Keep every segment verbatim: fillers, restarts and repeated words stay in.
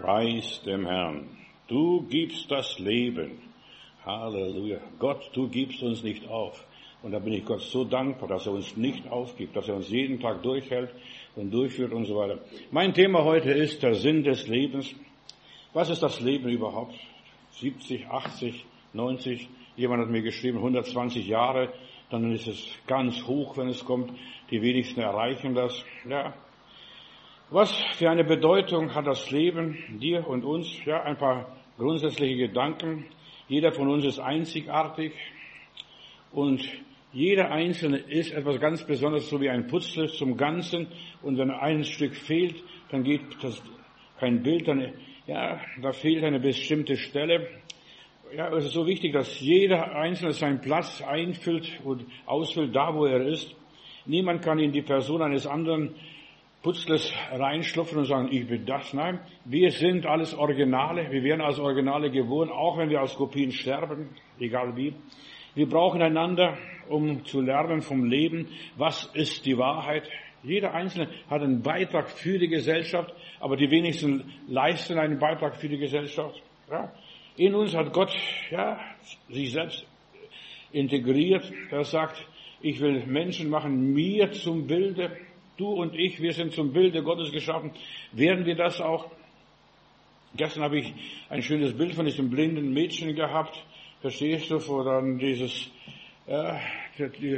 Preis dem Herrn. Du gibst das Leben. Halleluja. Gott, du gibst uns nicht auf. Und da bin ich Gott so dankbar, dass er uns nicht aufgibt, dass er uns jeden Tag durchhält und durchführt und so weiter. Mein Thema heute ist der Sinn des Lebens. Was ist das Leben überhaupt? siebzig, achtzig, neunzig, jemand hat mir geschrieben, hundertzwanzig Jahre, dann ist es ganz hoch, wenn es kommt. Die wenigsten erreichen das. Ja. Was für eine Bedeutung hat das Leben dir und uns? Ja, ein paar grundsätzliche Gedanken. Jeder von uns ist einzigartig und jeder Einzelne ist etwas ganz Besonderes, so wie ein Puzzle zum Ganzen. Und wenn ein Stück fehlt, dann geht das kein Bild, dann, ja, da fehlt eine bestimmte Stelle. Ja, es ist so wichtig, dass jeder Einzelne seinen Platz einfüllt und ausfüllt, da wo er ist. Niemand kann in die Person eines anderen Putzles reinschlupfen und sagen, ich bin das. Nein, wir sind alles Originale. Wir werden als Originale geboren, auch wenn wir als Kopien sterben, egal wie. Wir brauchen einander, um zu lernen vom Leben, was ist die Wahrheit. Jeder Einzelne hat einen Beitrag für die Gesellschaft, aber die wenigsten leisten einen Beitrag für die Gesellschaft. Ja. In uns hat Gott ja, sich selbst integriert. Er sagt, ich will Menschen machen, mir zum Bilde. Du und ich, wir sind zum Bilde Gottes geschaffen. Werden wir das auch? Gestern habe ich ein schönes Bild von diesem blinden Mädchen gehabt. Verstehst du, wo dann dieses äh, die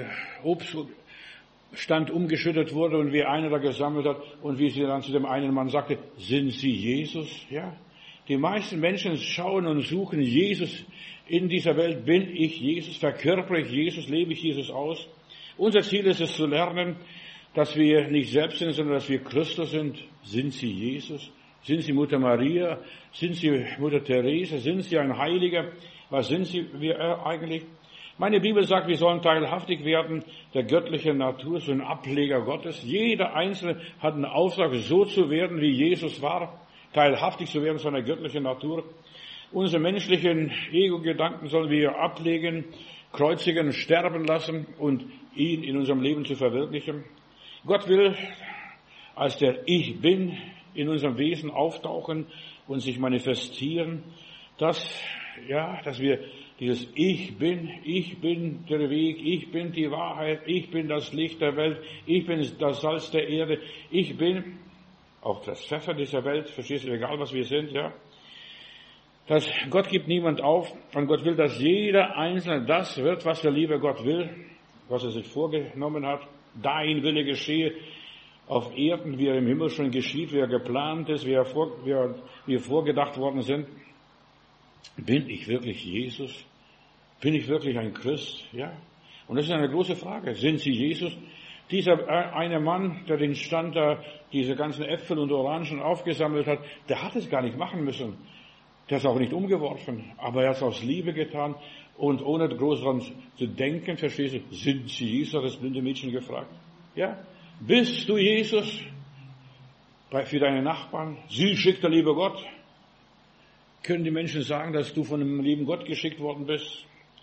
Obststand umgeschüttet wurde und wie einer da gesammelt hat und wie sie dann zu dem einen Mann sagte, sind Sie Jesus? Ja. Die meisten Menschen schauen und suchen Jesus in dieser Welt. Bin ich Jesus? Verkörpere ich Jesus? Lebe ich Jesus aus? Unser Ziel ist es zu lernen, dass wir nicht selbst sind, sondern dass wir Christus sind. Sind Sie Jesus? Sind Sie Mutter Maria? Sind Sie Mutter Therese? Sind Sie ein Heiliger? Was sind Sie wir eigentlich? Meine Bibel sagt, wir sollen teilhaftig werden der göttlichen Natur, so ein Ableger Gottes. Jeder Einzelne hat einen Auftrag, so zu werden, wie Jesus war, teilhaftig zu werden seiner göttlichen Natur. Unsere menschlichen Ego-Gedanken sollen wir ablegen, kreuzigen, sterben lassen und ihn in unserem Leben zu verwirklichen. Gott will als der Ich Bin in unserem Wesen auftauchen und sich manifestieren, dass, ja, dass wir dieses Ich Bin, ich bin der Weg, ich bin die Wahrheit, ich bin das Licht der Welt, ich bin das Salz der Erde, ich bin auch das Pfeffer dieser Welt, verstehst du, egal was wir sind, ja. Das, Gott gibt niemand auf und Gott will, dass jeder Einzelne das wird, was der liebe Gott will, was er sich vorgenommen hat. Dein Wille geschehe auf Erden, wie er im Himmel schon geschieht, wie er geplant ist, wie er, vor, wie er wie er vorgedacht worden sind. Bin ich wirklich Jesus? Bin ich wirklich ein Christ? Ja. Und das ist eine große Frage. Sind Sie Jesus? Dieser eine Mann, der den Stand da, diese ganzen Äpfel und Orangen aufgesammelt hat, der hat es gar nicht machen müssen. Der ist auch nicht umgeworfen, aber er hat es aus Liebe getan und ohne groß daran zu denken, verstehst du, sind Sie Jesus, hat das blinde Mädchen gefragt. Ja, bist du Jesus für deine Nachbarn? Sie schickt der liebe Gott. Können die Menschen sagen, dass du von dem lieben Gott geschickt worden bist?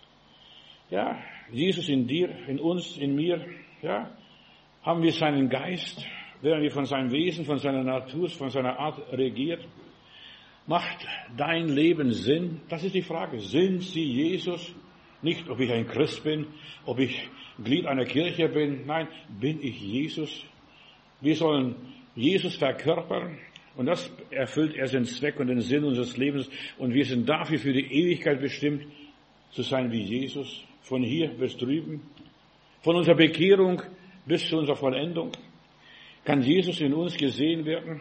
Ja, Jesus in dir, in uns, in mir, ja, haben wir seinen Geist, werden wir von seinem Wesen, von seiner Natur, von seiner Art regiert? Macht dein Leben Sinn? Das ist die Frage. Sind Sie Jesus? Nicht, ob ich ein Christ bin, ob ich Glied einer Kirche bin. Nein, bin ich Jesus? Wir sollen Jesus verkörpern und das erfüllt erst den Zweck und den Sinn unseres Lebens und wir sind dafür für die Ewigkeit bestimmt, zu sein wie Jesus, von hier bis drüben, von unserer Bekehrung bis zu unserer Vollendung. Kann Jesus in uns gesehen werden?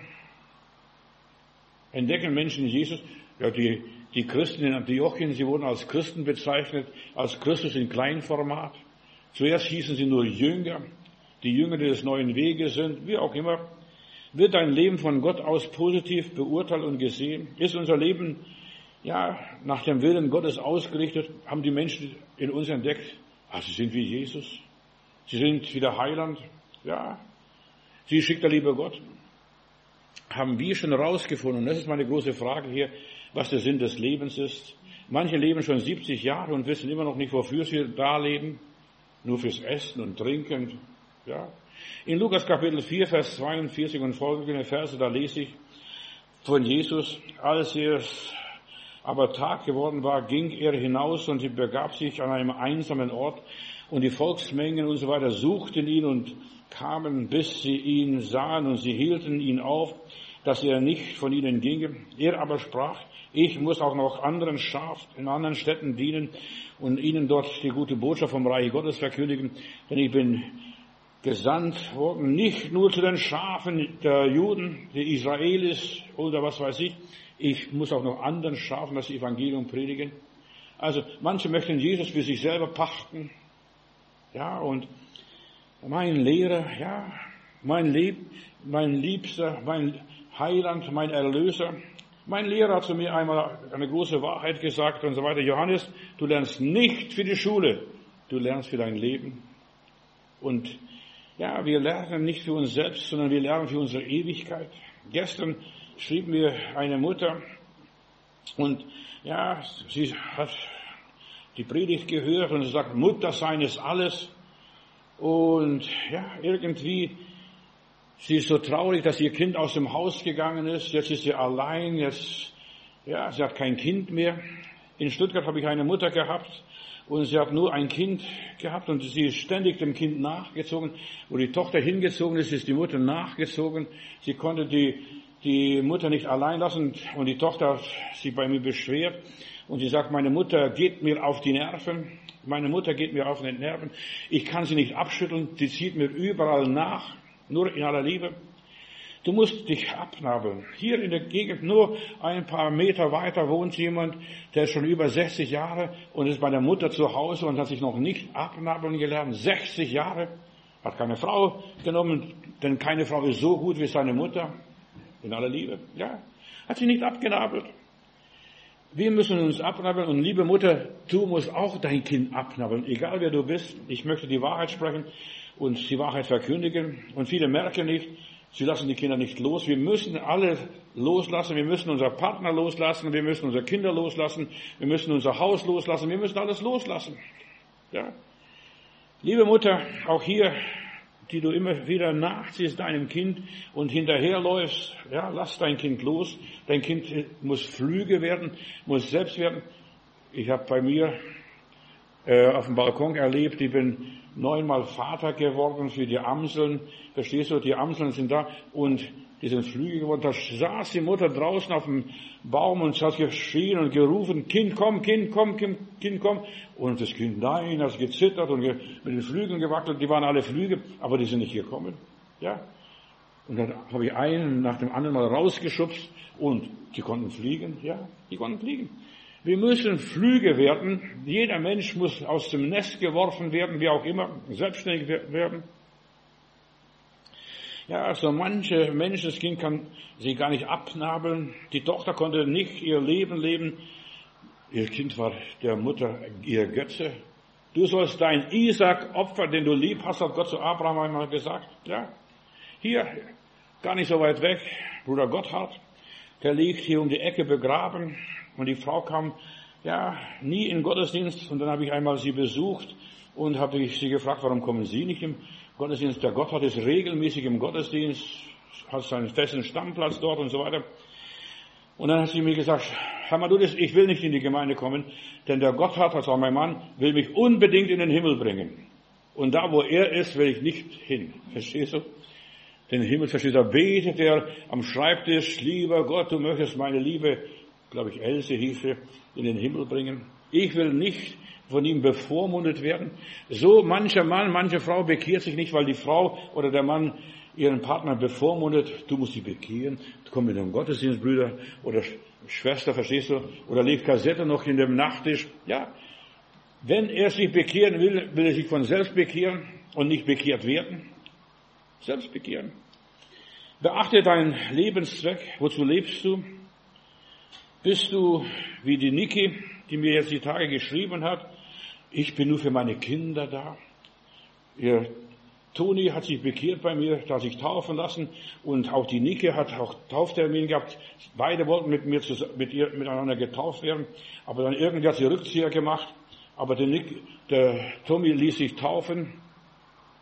Entdecken Menschen Jesus? Ja, die, die Christen in Antiochien, sie wurden als Christen bezeichnet, als Christus in Kleinformat. Zuerst hießen sie nur Jünger, die Jünger, die des neuen Weges sind, wie auch immer. Wird dein Leben von Gott aus positiv beurteilt und gesehen? Ist unser Leben, ja, nach dem Willen Gottes ausgerichtet? Haben die Menschen in uns entdeckt, ah, sie sind wie Jesus? Sie sind wie der Heiland? Ja. Sie schickt der liebe Gott. Haben wir schon herausgefunden, und das ist meine große Frage hier, was der Sinn des Lebens ist. Manche leben schon siebzig Jahre und wissen immer noch nicht, wofür sie da leben. Nur fürs Essen und Trinken. Ja. In Lukas Kapitel vier, Vers zweiundvierzig und folgende Verse, da lese ich, von Jesus. Als es aber Tag geworden war, ging er hinaus und begab sich an einem einsamen Ort. Und die Volksmengen und so weiter suchten ihn und kamen, bis sie ihn sahen, und sie hielten ihn auf, dass er nicht von ihnen ginge. Er aber sprach: Ich muss auch noch anderen Schaf in anderen Städten dienen und ihnen dort die gute Botschaft vom Reich Gottes verkündigen, denn ich bin gesandt worden, nicht nur zu den Schafen der Juden, der Israelis oder was weiß ich. Ich muss auch noch anderen Schafen das Evangelium predigen. Also manche möchten Jesus für sich selber pachten. Ja, und mein Lehrer, ja, mein Lieb, mein Liebster, mein Heiland, mein Erlöser. Mein Lehrer hat zu mir einmal eine große Wahrheit gesagt und so weiter. Johannes, du lernst nicht für die Schule, du lernst für dein Leben. Und ja, wir lernen nicht für uns selbst, sondern wir lernen für unsere Ewigkeit. Gestern schrieb mir eine Mutter und ja, sie hat die Predigt gehört und sie sagt, Mutter sein ist alles. Und ja, irgendwie, sie ist so traurig, dass ihr Kind aus dem Haus gegangen ist. Jetzt ist sie allein, jetzt, ja, sie hat kein Kind mehr. In Stuttgart habe ich eine Mutter gehabt und sie hat nur ein Kind gehabt und sie ist ständig dem Kind nachgezogen. Wo die Tochter hingezogen ist, ist die Mutter nachgezogen. Sie konnte die, die Mutter nicht allein lassen und die Tochter hat sich bei mir beschwert. Und sie sagt, meine Mutter geht mir auf die Nerven. Meine Mutter geht mir auf den Nerven. Ich kann sie nicht abschütteln. Sie zieht mir überall nach. Nur in aller Liebe. Du musst dich abnabeln. Hier in der Gegend, nur ein paar Meter weiter, wohnt jemand, der ist schon über sechzig Jahre und ist bei der Mutter zu Hause und hat sich noch nicht abnabeln gelernt. sechzig Jahre. Hat keine Frau genommen, denn keine Frau ist so gut wie seine Mutter. In aller Liebe. Ja. Hat sie nicht abgenabelt. Wir müssen uns abnabeln und liebe Mutter, du musst auch dein Kind abnabeln, egal wer du bist. Ich möchte die Wahrheit sprechen und die Wahrheit verkündigen. Und viele merken nicht, sie lassen die Kinder nicht los. Wir müssen alle loslassen, wir müssen unser Partner loslassen, wir müssen unsere Kinder loslassen, wir müssen unser Haus loslassen, wir müssen alles loslassen. Ja. Liebe Mutter, auch hier, die du immer wieder nachziehst deinem Kind und hinterherläufst, ja, lass dein Kind los. Dein Kind muss Flüge werden, muss selbst werden. Ich habe bei mir äh, auf dem Balkon erlebt, ich bin neunmal Vater geworden für die Amseln. Verstehst du, die Amseln sind da und die sind Flüge geworden. Da saß die Mutter draußen auf dem Baum und hat geschrien und gerufen, Kind, komm, Kind, komm, Kind, Kind, komm. Und das Kind, nein, hat gezittert und mit den Flügeln gewackelt. Die waren alle Flüge, aber die sind nicht gekommen. Ja. Und dann habe ich einen nach dem anderen mal rausgeschubst und die konnten fliegen. Ja, die konnten fliegen. Wir müssen Flüge werden. Jeder Mensch muss aus dem Nest geworfen werden, wie auch immer, selbstständig werden. Ja, also manche Menschenskind kann sie gar nicht abnabeln. Die Tochter konnte nicht ihr Leben leben. Ihr Kind war der Mutter ihr Götze. Du sollst dein Isaak opfern, den du lieb hast, hat Gott zu Abraham einmal gesagt. Ja, hier, gar nicht so weit weg, Bruder Gotthard, der liegt hier um die Ecke begraben. Und die Frau kam, ja, nie in Gottesdienst. Und dann habe ich einmal sie besucht und habe ich sie gefragt, warum kommen Sie nicht im Gottesdienst? Der Gotthard ist regelmäßig im Gottesdienst, hat seinen festen Stammplatz dort und so weiter. Und dann hat sie mir gesagt, Herr Madudis, ich will nicht in die Gemeinde kommen, denn der Gotthard, also mein Mann, will mich unbedingt in den Himmel bringen. Und da, wo er ist, will ich nicht hin. Verstehst du? Den Himmel, verstehst du? Da betet er am Schreibtisch, lieber Gott, du möchtest meine Liebe, glaube ich, Else hieß sie, in den Himmel bringen. Ich will nicht von ihm bevormundet werden. So mancher Mann, manche Frau bekehrt sich nicht, weil die Frau oder der Mann ihren Partner bevormundet. Du musst sie bekehren. Komm mit dem Gottesdienst, Brüder oder Schwester, verstehst du? Oder legt Kassette noch in dem Nachttisch. Ja, wenn er sich bekehren will, will er sich von selbst bekehren und nicht bekehrt werden. Selbst bekehren. Beachte deinen Lebenszweck. Wozu lebst du? Bist du wie die Niki, die mir jetzt die Tage geschrieben hat, ich bin nur für meine Kinder da. Ihr Toni hat sich bekehrt bei mir, da sich taufen lassen und auch die Niki hat auch Tauftermin gehabt. Beide wollten mit mir mit ihr miteinander getauft werden, aber dann irgendwie hat sie Rückzieher gemacht. Aber der, Nick, der Tommy ließ sich taufen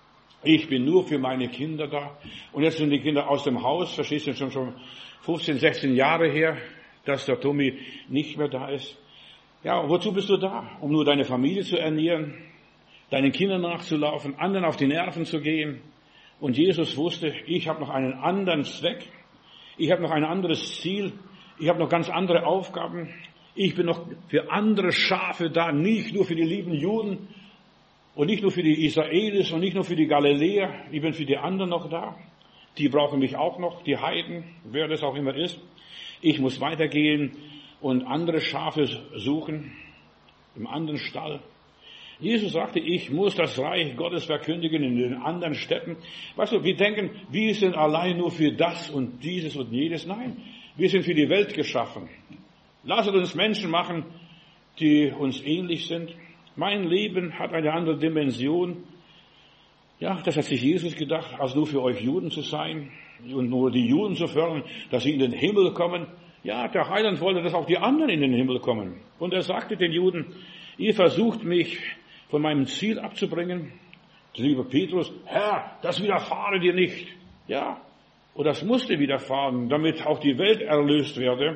Ich bin nur für meine Kinder da. Und jetzt sind die Kinder aus dem Haus, verstehst du, schon schon fünfzehn, sechzehn Jahre her, dass der Tommy nicht mehr da ist. Ja, und wozu bist du da? Um nur deine Familie zu ernähren, deinen Kindern nachzulaufen, anderen auf die Nerven zu gehen. Und Jesus wusste, ich habe noch einen anderen Zweck. Ich habe noch ein anderes Ziel. Ich habe noch ganz andere Aufgaben. Ich bin noch für andere Schafe da, nicht nur für die lieben Juden und nicht nur für die Israelis und nicht nur für die Galiläer. Ich bin für die anderen noch da. Die brauchen mich auch noch, die Heiden, wer das auch immer ist. Ich muss weitergehen und andere Schafe suchen im anderen Stall. Jesus sagte, ich muss das Reich Gottes verkündigen in den anderen Städten. Weißt du, wir denken, wir sind allein nur für das und dieses und jenes. Nein, wir sind für die Welt geschaffen. Lasst uns Menschen machen, die uns ähnlich sind. Mein Leben hat eine andere Dimension. Ja, das hat sich Jesus gedacht, als nur für euch Juden zu sein und nur die Juden zu fördern, dass sie in den Himmel kommen. Ja, der Heiland wollte, dass auch die anderen in den Himmel kommen. Und er sagte den Juden, ihr versucht mich von meinem Ziel abzubringen. Lieber Petrus, Herr, das widerfahre dir nicht. Ja, und das musste widerfahren, damit auch die Welt erlöst werde.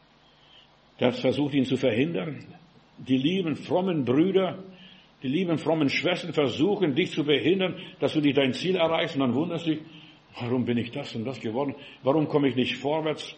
Das versucht ihn zu verhindern. Die lieben frommen Brüder, die lieben frommen Schwestern versuchen, dich zu behindern, dass du nicht dein Ziel erreichst. Und dann wunderst du dich, warum bin ich das und das geworden? Warum komme ich nicht vorwärts?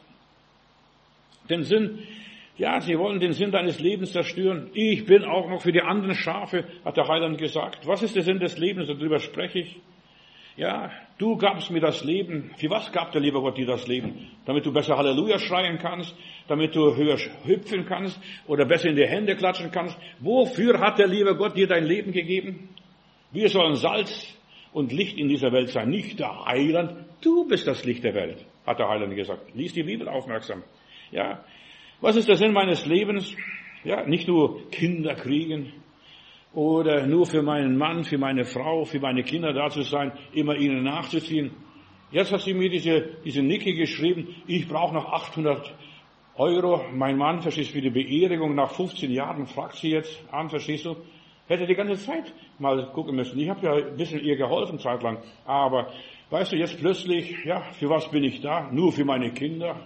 Den Sinn, ja, sie wollen den Sinn deines Lebens zerstören. Ich bin auch noch für die anderen Schafe, hat der Heiland gesagt. Was ist der Sinn des Lebens? Darüber spreche ich. Ja, du gabst mir das Leben. Für was gab der liebe Gott dir das Leben? Damit du besser Halleluja schreien kannst, damit du höher hüpfen kannst oder besser in die Hände klatschen kannst. Wofür hat der liebe Gott dir dein Leben gegeben? Wir sollen Salz und Licht in dieser Welt sein, nicht der Heiland. Du bist das Licht der Welt, hat der Heiland gesagt. Lies die Bibel aufmerksam. Ja, was ist der Sinn meines Lebens? Ja, nicht nur Kinder kriegen oder nur für meinen Mann, für meine Frau, für meine Kinder da zu sein, immer ihnen nachzuziehen. Jetzt hat sie mir diese, diese Niki geschrieben, ich brauche noch achthundert Euro. Mein Mann, verstehst du, für die Beerdigung nach fünfzehn Jahren, fragt sie jetzt an, verstehst du, hätte die ganze Zeit mal gucken müssen. Ich habe ja ein bisschen ihr geholfen, zeitlang. Aber, weißt du, jetzt plötzlich, ja, für was bin ich da? Nur für meine Kinder.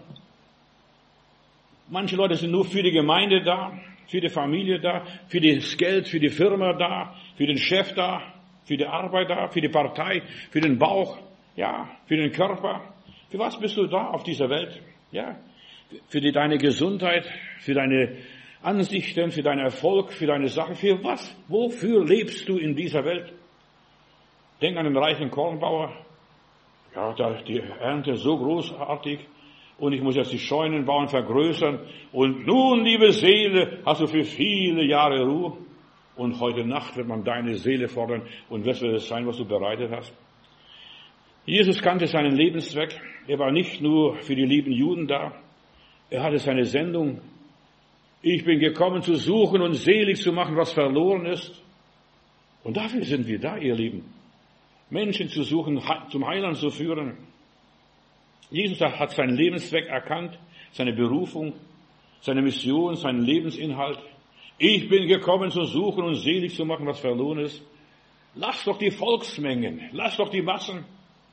Manche Leute sind nur für die Gemeinde da, für die Familie da, für das Geld, für die Firma da, für den Chef da, für die Arbeit da, für die Partei, für den Bauch, ja, für den Körper. Für was bist du da auf dieser Welt? Ja, für die, deine Gesundheit, für deine Ansichten, für deinen Erfolg, für deine Sachen. Für was? Wofür lebst du in dieser Welt? Denk an den reichen Kornbauer. Ja, da die Ernte so großartig. Und ich muss jetzt die Scheunen bauen, vergrößern. Und nun, liebe Seele, hast du für viele Jahre Ruhe. Und heute Nacht wird man deine Seele fordern. Und was wird es sein, was du bereitet hast? Jesus kannte seinen Lebenszweck. Er war nicht nur für die lieben Juden da. Er hatte seine Sendung. Ich bin gekommen zu suchen und selig zu machen, was verloren ist. Und dafür sind wir da, ihr Lieben. Menschen zu suchen, zum Heiland zu führen. Jesus hat seinen Lebenszweck erkannt, seine Berufung, seine Mission, seinen Lebensinhalt. Ich bin gekommen zu suchen und selig zu machen, was verloren ist. Lass doch die Volksmengen, lass doch die Massen.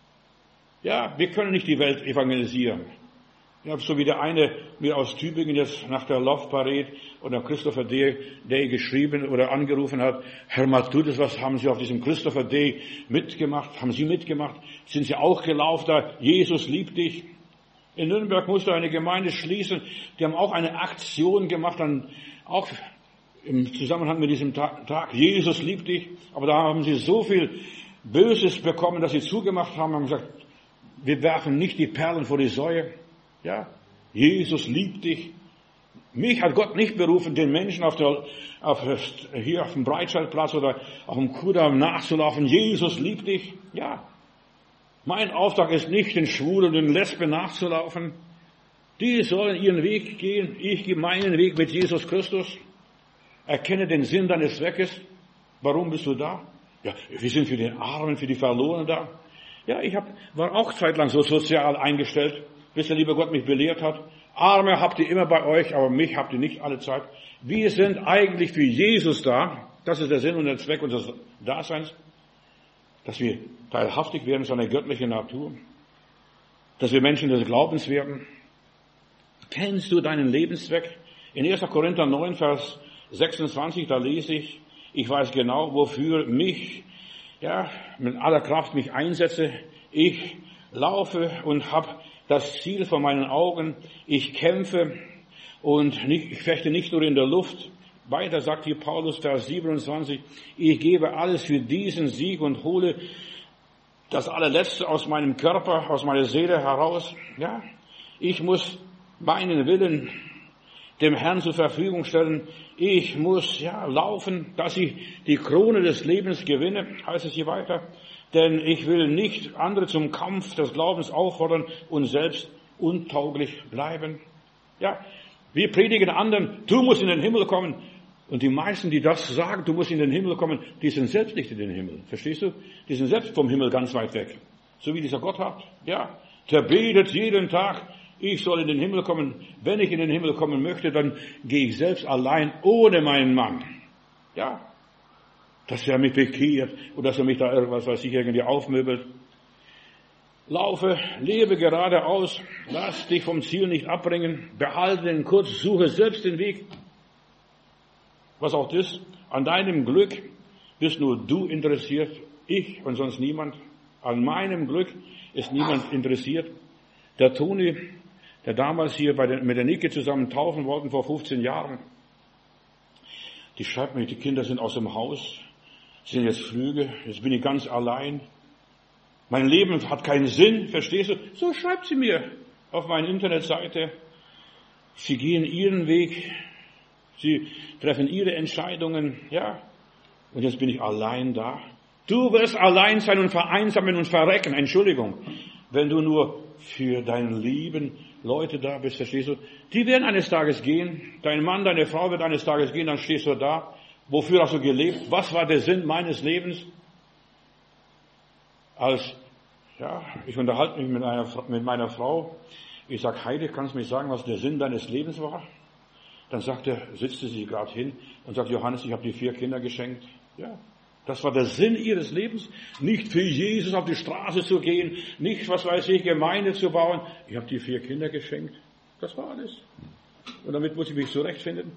Ja, wir können nicht die Welt evangelisieren. Ich habe so wie der eine mir aus Tübingen jetzt nach der Love Parade oder Christopher Day, Day geschrieben oder angerufen hat. Herr Matthäus, was haben Sie auf diesem Christopher Day mitgemacht? Haben Sie mitgemacht? Sind Sie auch gelaufen da? Jesus liebt dich. In Nürnberg musste eine Gemeinde schließen. Die haben auch eine Aktion gemacht, dann auch im Zusammenhang mit diesem Tag. Jesus liebt dich. Aber da haben sie so viel Böses bekommen, dass sie zugemacht haben, haben gesagt, wir werfen nicht die Perlen vor die Säue. Ja, Jesus liebt dich. Mich hat Gott nicht berufen, den Menschen auf der, auf, hier auf dem Breitscheidplatz oder auf dem Kudamm nachzulaufen. Jesus liebt dich. Ja, mein Auftrag ist nicht, den Schwulen und den Lesben nachzulaufen. Die sollen ihren Weg gehen. Ich gehe meinen Weg mit Jesus Christus. Erkenne den Sinn deines Zweckes. Warum bist du da? Ja, wir sind für den Armen, für die Verlorenen da. Ja, ich hab, war auch zeitlang so sozial eingestellt, bis der liebe Gott mich belehrt hat. Arme habt ihr immer bei euch, aber mich habt ihr nicht alle Zeit. Wir sind eigentlich für Jesus da. Das ist der Sinn und der Zweck unseres Daseins. dass wir teilhaftig werden seiner göttlichen Natur, dass wir Menschen des Glaubens werden. Kennst du deinen Lebenszweck? In erster Korinther neun, Vers sechsundzwanzig, da lese ich, ich weiß genau, wofür mich, ja, mit aller Kraft mich einsetze. Ich laufe und habe das Ziel vor meinen Augen. Ich kämpfe und nicht, ich fechte nicht nur in der Luft. Weiter sagt hier Paulus, Vers siebenundzwanzig, ich gebe alles für diesen Sieg und hole das allerletzte aus meinem Körper, aus meiner Seele heraus. Ja, ich muss meinen Willen dem Herrn zur Verfügung stellen. Ich muss, ja, laufen, dass ich die Krone des Lebens gewinne, heißt es hier weiter. Denn ich will nicht andere zum Kampf des Glaubens auffordern und selbst untauglich bleiben. Ja, wir predigen anderen, du musst in den Himmel kommen. Und die meisten, die das sagen, du musst in den Himmel kommen, die sind selbst nicht in den Himmel. Verstehst du? Die sind selbst vom Himmel ganz weit weg. So wie dieser Gott hat. Ja, der betet jeden Tag, ich soll in den Himmel kommen. Wenn ich in den Himmel kommen möchte, dann gehe ich selbst allein ohne meinen Mann. Ja, dass er mich bekehrt und dass er mich da irgendwas, weiß ich, irgendwie aufmöbelt. Laufe, lebe geradeaus, lass dich vom Ziel nicht abbringen, behalte den Kurs, suche selbst den Weg. Was auch das, an deinem Glück bist nur du interessiert, ich und sonst niemand. An meinem Glück ist niemand interessiert. Der Toni, der damals hier bei der, mit der Nike zusammen taufen wollten vor fünfzehn Jahren, die schreibt mir, die Kinder sind aus dem Haus, sind jetzt Flüge, jetzt bin ich ganz allein. Mein Leben hat keinen Sinn, verstehst du? So schreibt sie mir auf meiner Internetseite. Sie gehen ihren Weg, sie treffen ihre Entscheidungen, ja. Und jetzt bin ich allein da. Du wirst allein sein und vereinsamen und verrecken, Entschuldigung, wenn du nur für deinen lieben Leute da bist, verstehst du? Die werden eines Tages gehen, dein Mann, deine Frau wird eines Tages gehen, dann stehst du da. Wofür hast du gelebt? Was war der Sinn meines Lebens? Als, ja, ich unterhalte mich mit, einer, mit meiner Frau. Ich sage, Heide, kannst du mir sagen, was der Sinn deines Lebens war? Dann sagt er, setzte sie gerade hin und sagt, Johannes, ich habe dir vier Kinder geschenkt. Ja, das war der Sinn ihres Lebens. Nicht für Jesus auf die Straße zu gehen, nicht, was weiß ich, Gemeinde zu bauen. Ich habe dir vier Kinder geschenkt. Das war alles. Und damit muss ich mich zurechtfinden.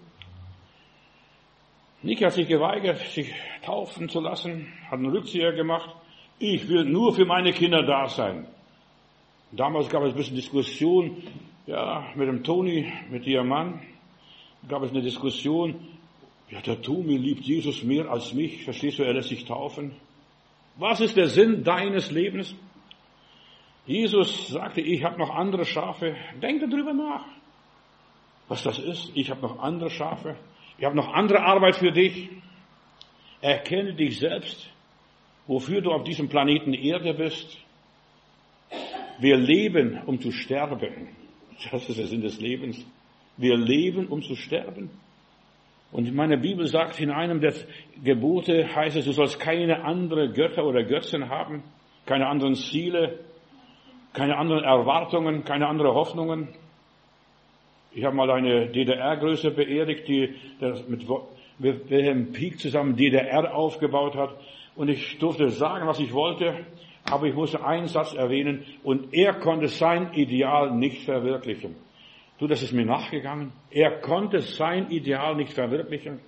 Niki hat sich geweigert, sich taufen zu lassen, hat einen Rückzieher gemacht. Ich will nur für meine Kinder da sein. Damals gab es ein bisschen Diskussion, ja, mit dem Toni, mit ihrem Mann, gab es eine Diskussion. Ja, der Toni liebt Jesus mehr als mich. Verstehst du, er lässt sich taufen. Was ist der Sinn deines Lebens? Jesus sagte, ich habe noch andere Schafe. Denk darüber nach, was das ist. Ich habe noch andere Schafe. Ich habe noch andere Arbeit für dich. Erkenne dich selbst, wofür du auf diesem Planeten Erde bist. Wir leben, um zu sterben. Das ist der Sinn des Lebens. Wir leben, um zu sterben. Und in meiner Bibel sagt, in einem der Gebote heißt es, du sollst keine anderen Götter oder Götzen haben, keine anderen Ziele, keine anderen Erwartungen, keine anderen Hoffnungen. Ich habe mal eine D D R-Größe beerdigt, die mit Wilhelm Pieck zusammen D D R aufgebaut hat. Und ich durfte sagen, was ich wollte, aber ich musste einen Satz erwähnen. Und er konnte sein Ideal nicht verwirklichen. Du, das ist mir nachgegangen. Er konnte sein Ideal nicht verwirklichen.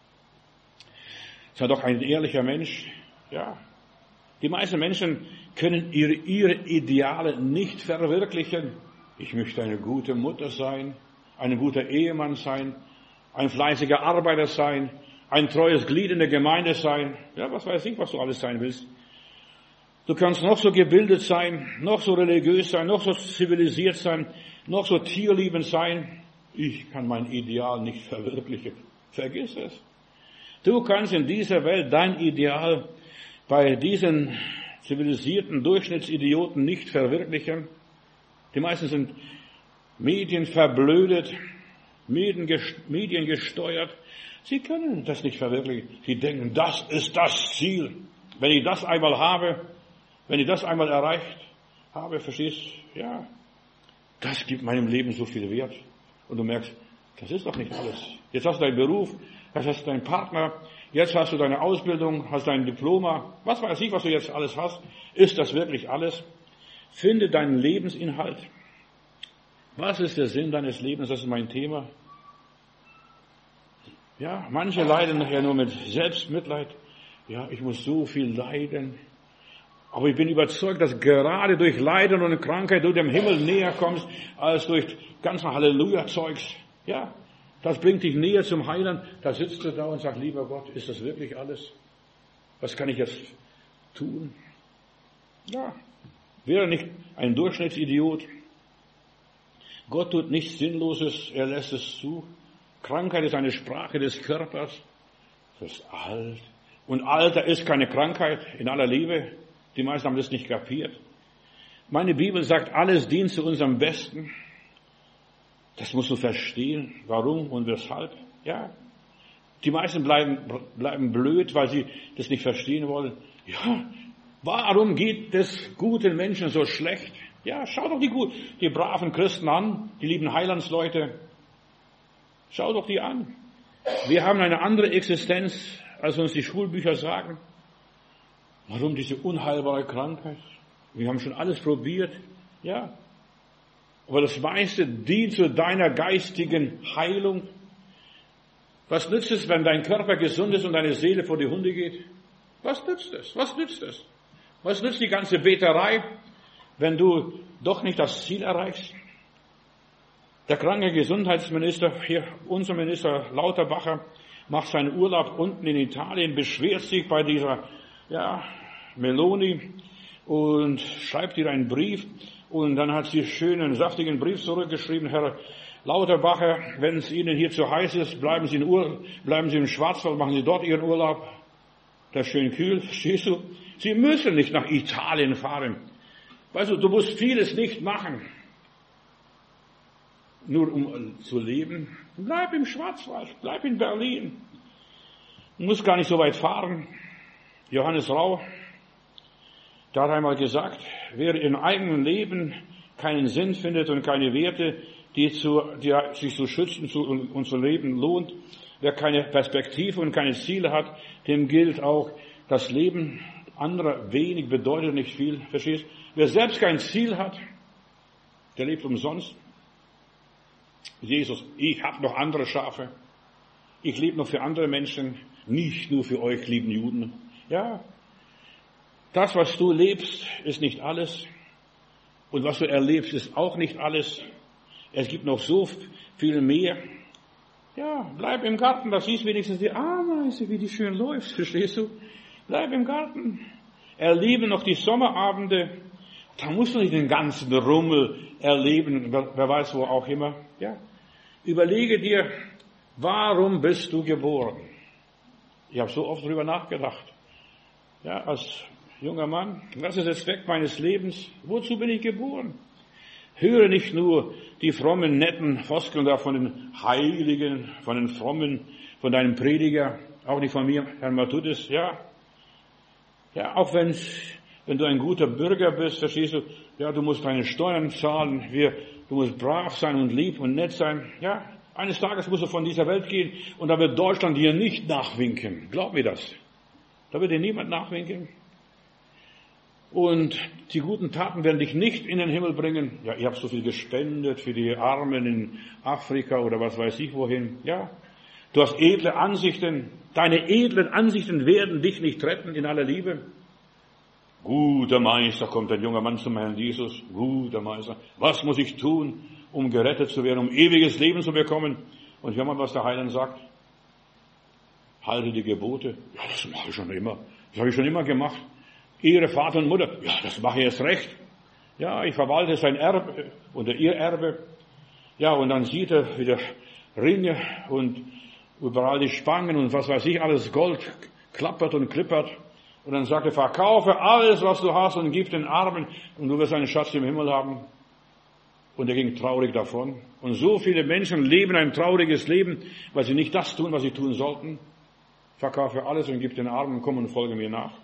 Es war doch ein ehrlicher Mensch. Ja. Die meisten Menschen können ihre, ihre Ideale nicht verwirklichen. Ich möchte eine gute Mutter sein, ein guter Ehemann sein, ein fleißiger Arbeiter sein, ein treues Glied in der Gemeinde sein. Ja, was weiß ich, was du alles sein willst. Du kannst noch so gebildet sein, noch so religiös sein, noch so zivilisiert sein, noch so tierliebend sein. Ich kann mein Ideal nicht verwirklichen. Vergiss es. Du kannst in dieser Welt dein Ideal bei diesen zivilisierten Durchschnittsidioten nicht verwirklichen. Die meisten sind medienverblödet, mediengesteuert. Sie können das nicht verwirklichen. Sie denken, das ist das Ziel. Wenn ich das einmal habe, wenn ich das einmal erreicht habe, verstehst du? Ja, das gibt meinem Leben so viel Wert. Und du merkst, das ist doch nicht alles. Jetzt hast du deinen Beruf, jetzt hast du deinen Partner, Jetzt hast du deine Ausbildung, hast dein Diploma, was weiß ich, was du jetzt alles hast. Ist das wirklich alles? Finde deinen Lebensinhalt. Was ist der Sinn deines Lebens? Das ist mein Thema. Ja, manche leiden nachher nur mit Selbstmitleid. Ja, ich muss so viel leiden. Aber ich bin überzeugt, dass gerade durch Leiden und Krankheit du dem Himmel näher kommst, als durch ganzen Halleluja-Zeugs. Ja, das bringt dich näher zum Heiland. Da sitzt du da und sagst, lieber Gott, ist das wirklich alles? Was kann ich jetzt tun? Ja, wäre nicht ein Durchschnittsidiot. Gott tut nichts Sinnloses, er lässt es zu. Krankheit ist eine Sprache des Körpers. Das ist alt. Und Alter ist keine Krankheit, in aller Liebe. Die meisten haben das nicht kapiert. Meine Bibel sagt, alles dient zu unserem Besten. Das musst du verstehen, warum und weshalb. Ja, die meisten bleiben, bleiben blöd, weil sie das nicht verstehen wollen. Ja, warum geht es guten Menschen so schlecht? Ja, schau doch die, gut, die braven Christen an, die lieben Heilandsleute. Schau doch die an. Wir haben eine andere Existenz, als uns die Schulbücher sagen. Warum diese unheilbare Krankheit? Wir haben schon alles probiert. Ja. Aber das meiste dient zu deiner geistigen Heilung. Was nützt es, wenn dein Körper gesund ist und deine Seele vor die Hunde geht? Was nützt es? Was nützt es? Was nützt die ganze Beterei, wenn du doch nicht das Ziel erreichst? Der kranke Gesundheitsminister, hier unser Minister Lauterbacher, macht seinen Urlaub unten in Italien, beschwert sich bei dieser, ja, Meloni und schreibt ihr einen Brief. Und dann hat sie schön einen saftigen Brief zurückgeschrieben, Herr Lauterbacher, wenn es Ihnen hier zu heiß ist, bleiben Sie in Ur, bleiben Sie im Schwarzwald, machen Sie dort Ihren Urlaub. Das ist schön kühl, verstehst du? Sie müssen nicht nach Italien fahren. Weißt du, du musst vieles nicht machen. Nur um zu leben. Bleib im Schwarzwald, bleib in Berlin. Du musst gar nicht so weit fahren. Johannes Rau, der hat einmal gesagt, wer im eigenen Leben keinen Sinn findet und keine Werte, die, zu, die sich zu schützen zu, und zu leben lohnt, wer keine Perspektive und keine Ziele hat, dem gilt auch das Leben anderer wenig, bedeutet nicht viel. Verstehst? Wer selbst kein Ziel hat, der lebt umsonst. Jesus, ich habe noch andere Schafe. Ich lebe noch für andere Menschen, nicht nur für euch, lieben Juden. Ja, das, was du lebst, ist nicht alles. Und was du erlebst, ist auch nicht alles. Es gibt noch so viel mehr. Ja, bleib im Garten, da siehst du wenigstens die Ameise, wie die schön läuft, verstehst du? Bleib im Garten. Erlebe noch die Sommerabende. Da musst du nicht den ganzen Rummel erleben, wer weiß wo auch immer. Ja. Überlege dir, warum bist du geboren? Ich habe so oft darüber nachgedacht. Ja, als junger Mann, was ist der Zweck meines Lebens? Wozu bin ich geboren? Höre nicht nur die frommen, netten Floskeln da von den Heiligen, von den Frommen, von deinem Prediger, auch nicht von mir, Herrn Matthäus, ja. Ja, auch wenn, wenn du ein guter Bürger bist, verstehst du, ja, du musst deine Steuern zahlen, wir, du musst brav sein und lieb und nett sein, ja. Eines Tages musst du von dieser Welt gehen und da wird Deutschland dir nicht nachwinken. Glaub mir das. Da wird dir niemand nachwinken. Und die guten Taten werden dich nicht in den Himmel bringen. Ja, ihr habt so viel gespendet für die Armen in Afrika oder was weiß ich wohin. Ja, du hast edle Ansichten. Deine edlen Ansichten werden dich nicht retten in aller Liebe. Guter Meister, kommt ein junger Mann zum Herrn Jesus. Guter Meister, was muss ich tun, um gerettet zu werden, um ewiges Leben zu bekommen? Und hör mal, was der Heiland sagt. Halte die Gebote. Ja, das mache ich schon immer. Das habe ich schon immer gemacht. Ehre Vater und Mutter. Ja, das mache ich erst recht. Ja, ich verwalte sein Erbe oder ihr Erbe. Ja, und dann sieht er wieder Ringe und überall die Spangen und was weiß ich, alles Gold klappert und klippert. Und dann sagt er, verkaufe alles, was du hast und gib den Armen und du wirst einen Schatz im Himmel haben. Und er ging traurig davon. Und so viele Menschen leben ein trauriges Leben, weil sie nicht das tun, was sie tun sollten. Verkaufe alles und gib den Armen, komm und folge mir nach.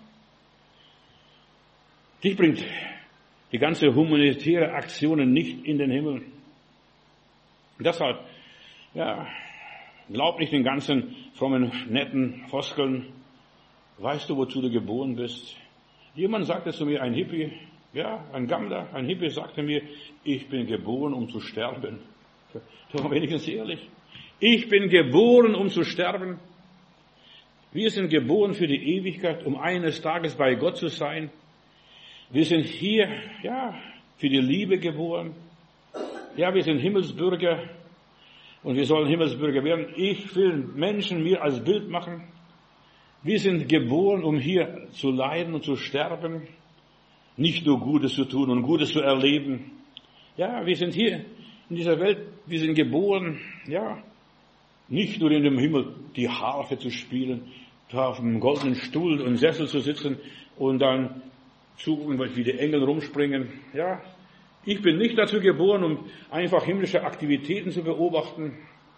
Dich bringt die ganze humanitäre Aktionen nicht in den Himmel. Deshalb, ja, Glaub nicht den ganzen frommen, netten Floskeln. Weißt du, wozu du geboren bist? Jemand sagte zu mir, ein Hippie, ja, ein Gammler, ein Hippie sagte mir, ich bin geboren, um zu sterben. Doch wenigstens ehrlich. Ich bin geboren, um zu sterben. Wir sind geboren für die Ewigkeit, um eines Tages bei Gott zu sein. Wir sind hier, ja, für die Liebe geboren. Ja, wir sind Himmelsbürger und wir sollen Himmelsbürger werden. Ich will Menschen mir als Bild machen. Wir sind geboren, um hier zu leiden und zu sterben. Nicht nur Gutes zu tun und Gutes zu erleben. Ja, wir sind hier in dieser Welt, wir sind geboren, ja, nicht nur in dem Himmel die Harfe zu spielen, da auf dem goldenen Stuhl und Sessel zu sitzen und dann zugucken, wie die Engel rumspringen. Ja, ich bin nicht dazu geboren, um einfach himmlische Aktivitäten zu beobachten.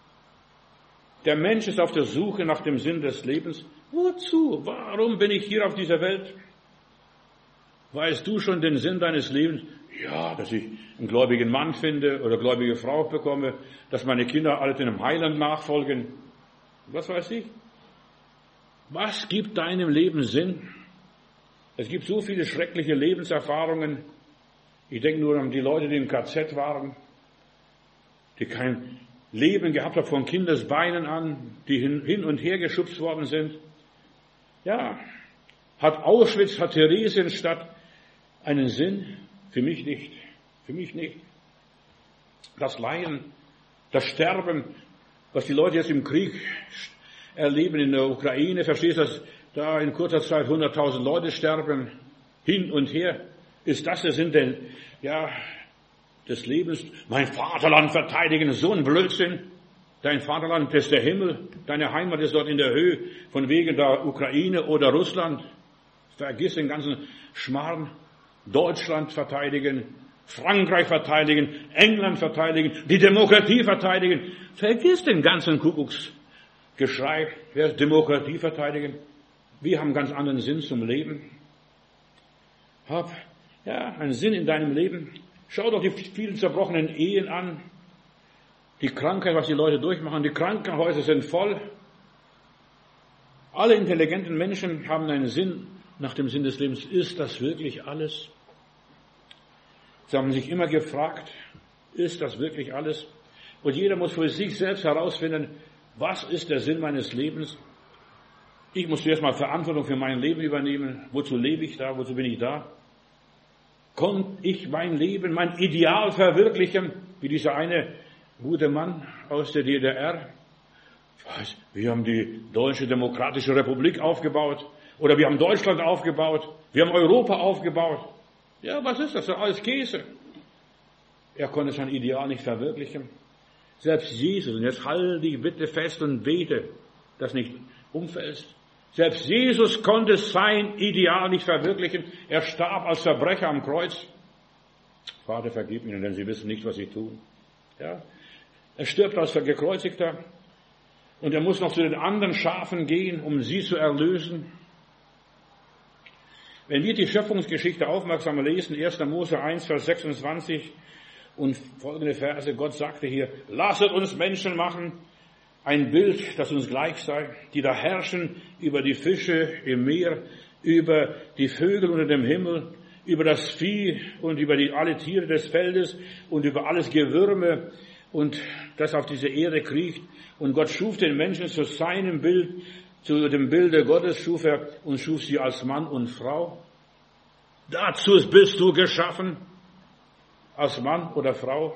Der Mensch ist auf der Suche nach dem Sinn des Lebens. Wozu? Warum bin ich hier auf dieser Welt? Weißt du schon den Sinn deines Lebens? Ja, dass ich einen gläubigen Mann finde oder gläubige Frau bekomme, dass meine Kinder alle dem Heiland nachfolgen. Was weiß ich? Was gibt deinem Leben Sinn? Es gibt so viele schreckliche Lebenserfahrungen. Ich denke nur an die Leute, die im K Z waren, die kein Leben gehabt haben von Kindesbeinen an, die hin und her geschubst worden sind. Ja, hat Auschwitz, hat Theresienstadt einen Sinn? Für mich nicht. Für mich nicht. Das Leiden, das Sterben, was die Leute jetzt im Krieg erleben in der Ukraine, verstehst du, dass da in kurzer Zeit hunderttausend Leute sterben, hin und her. Ist das der Sinn denn, ja, des Lebens? Mein Vaterland verteidigen, so ein Blödsinn. Dein Vaterland ist der Himmel, deine Heimat ist dort in der Höhe, von wegen der Ukraine oder Russland. Vergiss den ganzen Schmarrn. Deutschland verteidigen, Frankreich verteidigen, England verteidigen, die Demokratie verteidigen. Vergiss den ganzen Kuckucksgeschrei. Wer ist Demokratie verteidigen? Wir haben einen ganz anderen Sinn zum Leben. Hab, ja, einen Sinn in deinem Leben. Schau doch die vielen zerbrochenen Ehen an. Die Krankheit, was die Leute durchmachen. Die Krankenhäuser sind voll. Alle intelligenten Menschen haben einen Sinn nach dem Sinn des Lebens. Ist das wirklich alles? Sie haben sich immer gefragt, ist das wirklich alles? Und jeder muss für sich selbst herausfinden, was ist der Sinn meines Lebens? Ich muss zuerst mal Verantwortung für mein Leben übernehmen. Wozu lebe ich da? Wozu bin ich da? Konnte ich mein Leben, mein Ideal verwirklichen, wie dieser eine gute Mann aus der D D R? Was? Wir haben die Deutsche Demokratische Republik aufgebaut. Oder wir haben Deutschland aufgebaut. Wir haben Europa aufgebaut. Ja, was ist das? Das ist alles Käse. Er konnte sein Ideal nicht verwirklichen. Selbst Jesus, und jetzt halte dich bitte fest und bete, dass nicht umfällst. Selbst Jesus konnte sein Ideal nicht verwirklichen. Er starb als Verbrecher am Kreuz. Vater, vergib ihnen, denn sie wissen nicht, was sie tun. Ja? Er stirbt als Gekreuzigter. Und er muss noch zu den anderen Schafen gehen, um sie zu erlösen. Wenn wir die Schöpfungsgeschichte aufmerksam lesen, erster Mose eins, Vers sechsundzwanzig und folgende Verse, Gott sagte hier, lasset uns Menschen machen, ein Bild, das uns gleich sei, die da herrschen über die Fische im Meer, über die Vögel unter dem Himmel, über das Vieh und über die, alle Tiere des Feldes und über alles Gewürme und das auf diese Erde kriecht. Und Gott schuf den Menschen zu seinem Bild, zu dem Bilde Gottes schuf er und schuf sie als Mann und Frau. Dazu bist du geschaffen, als Mann oder Frau.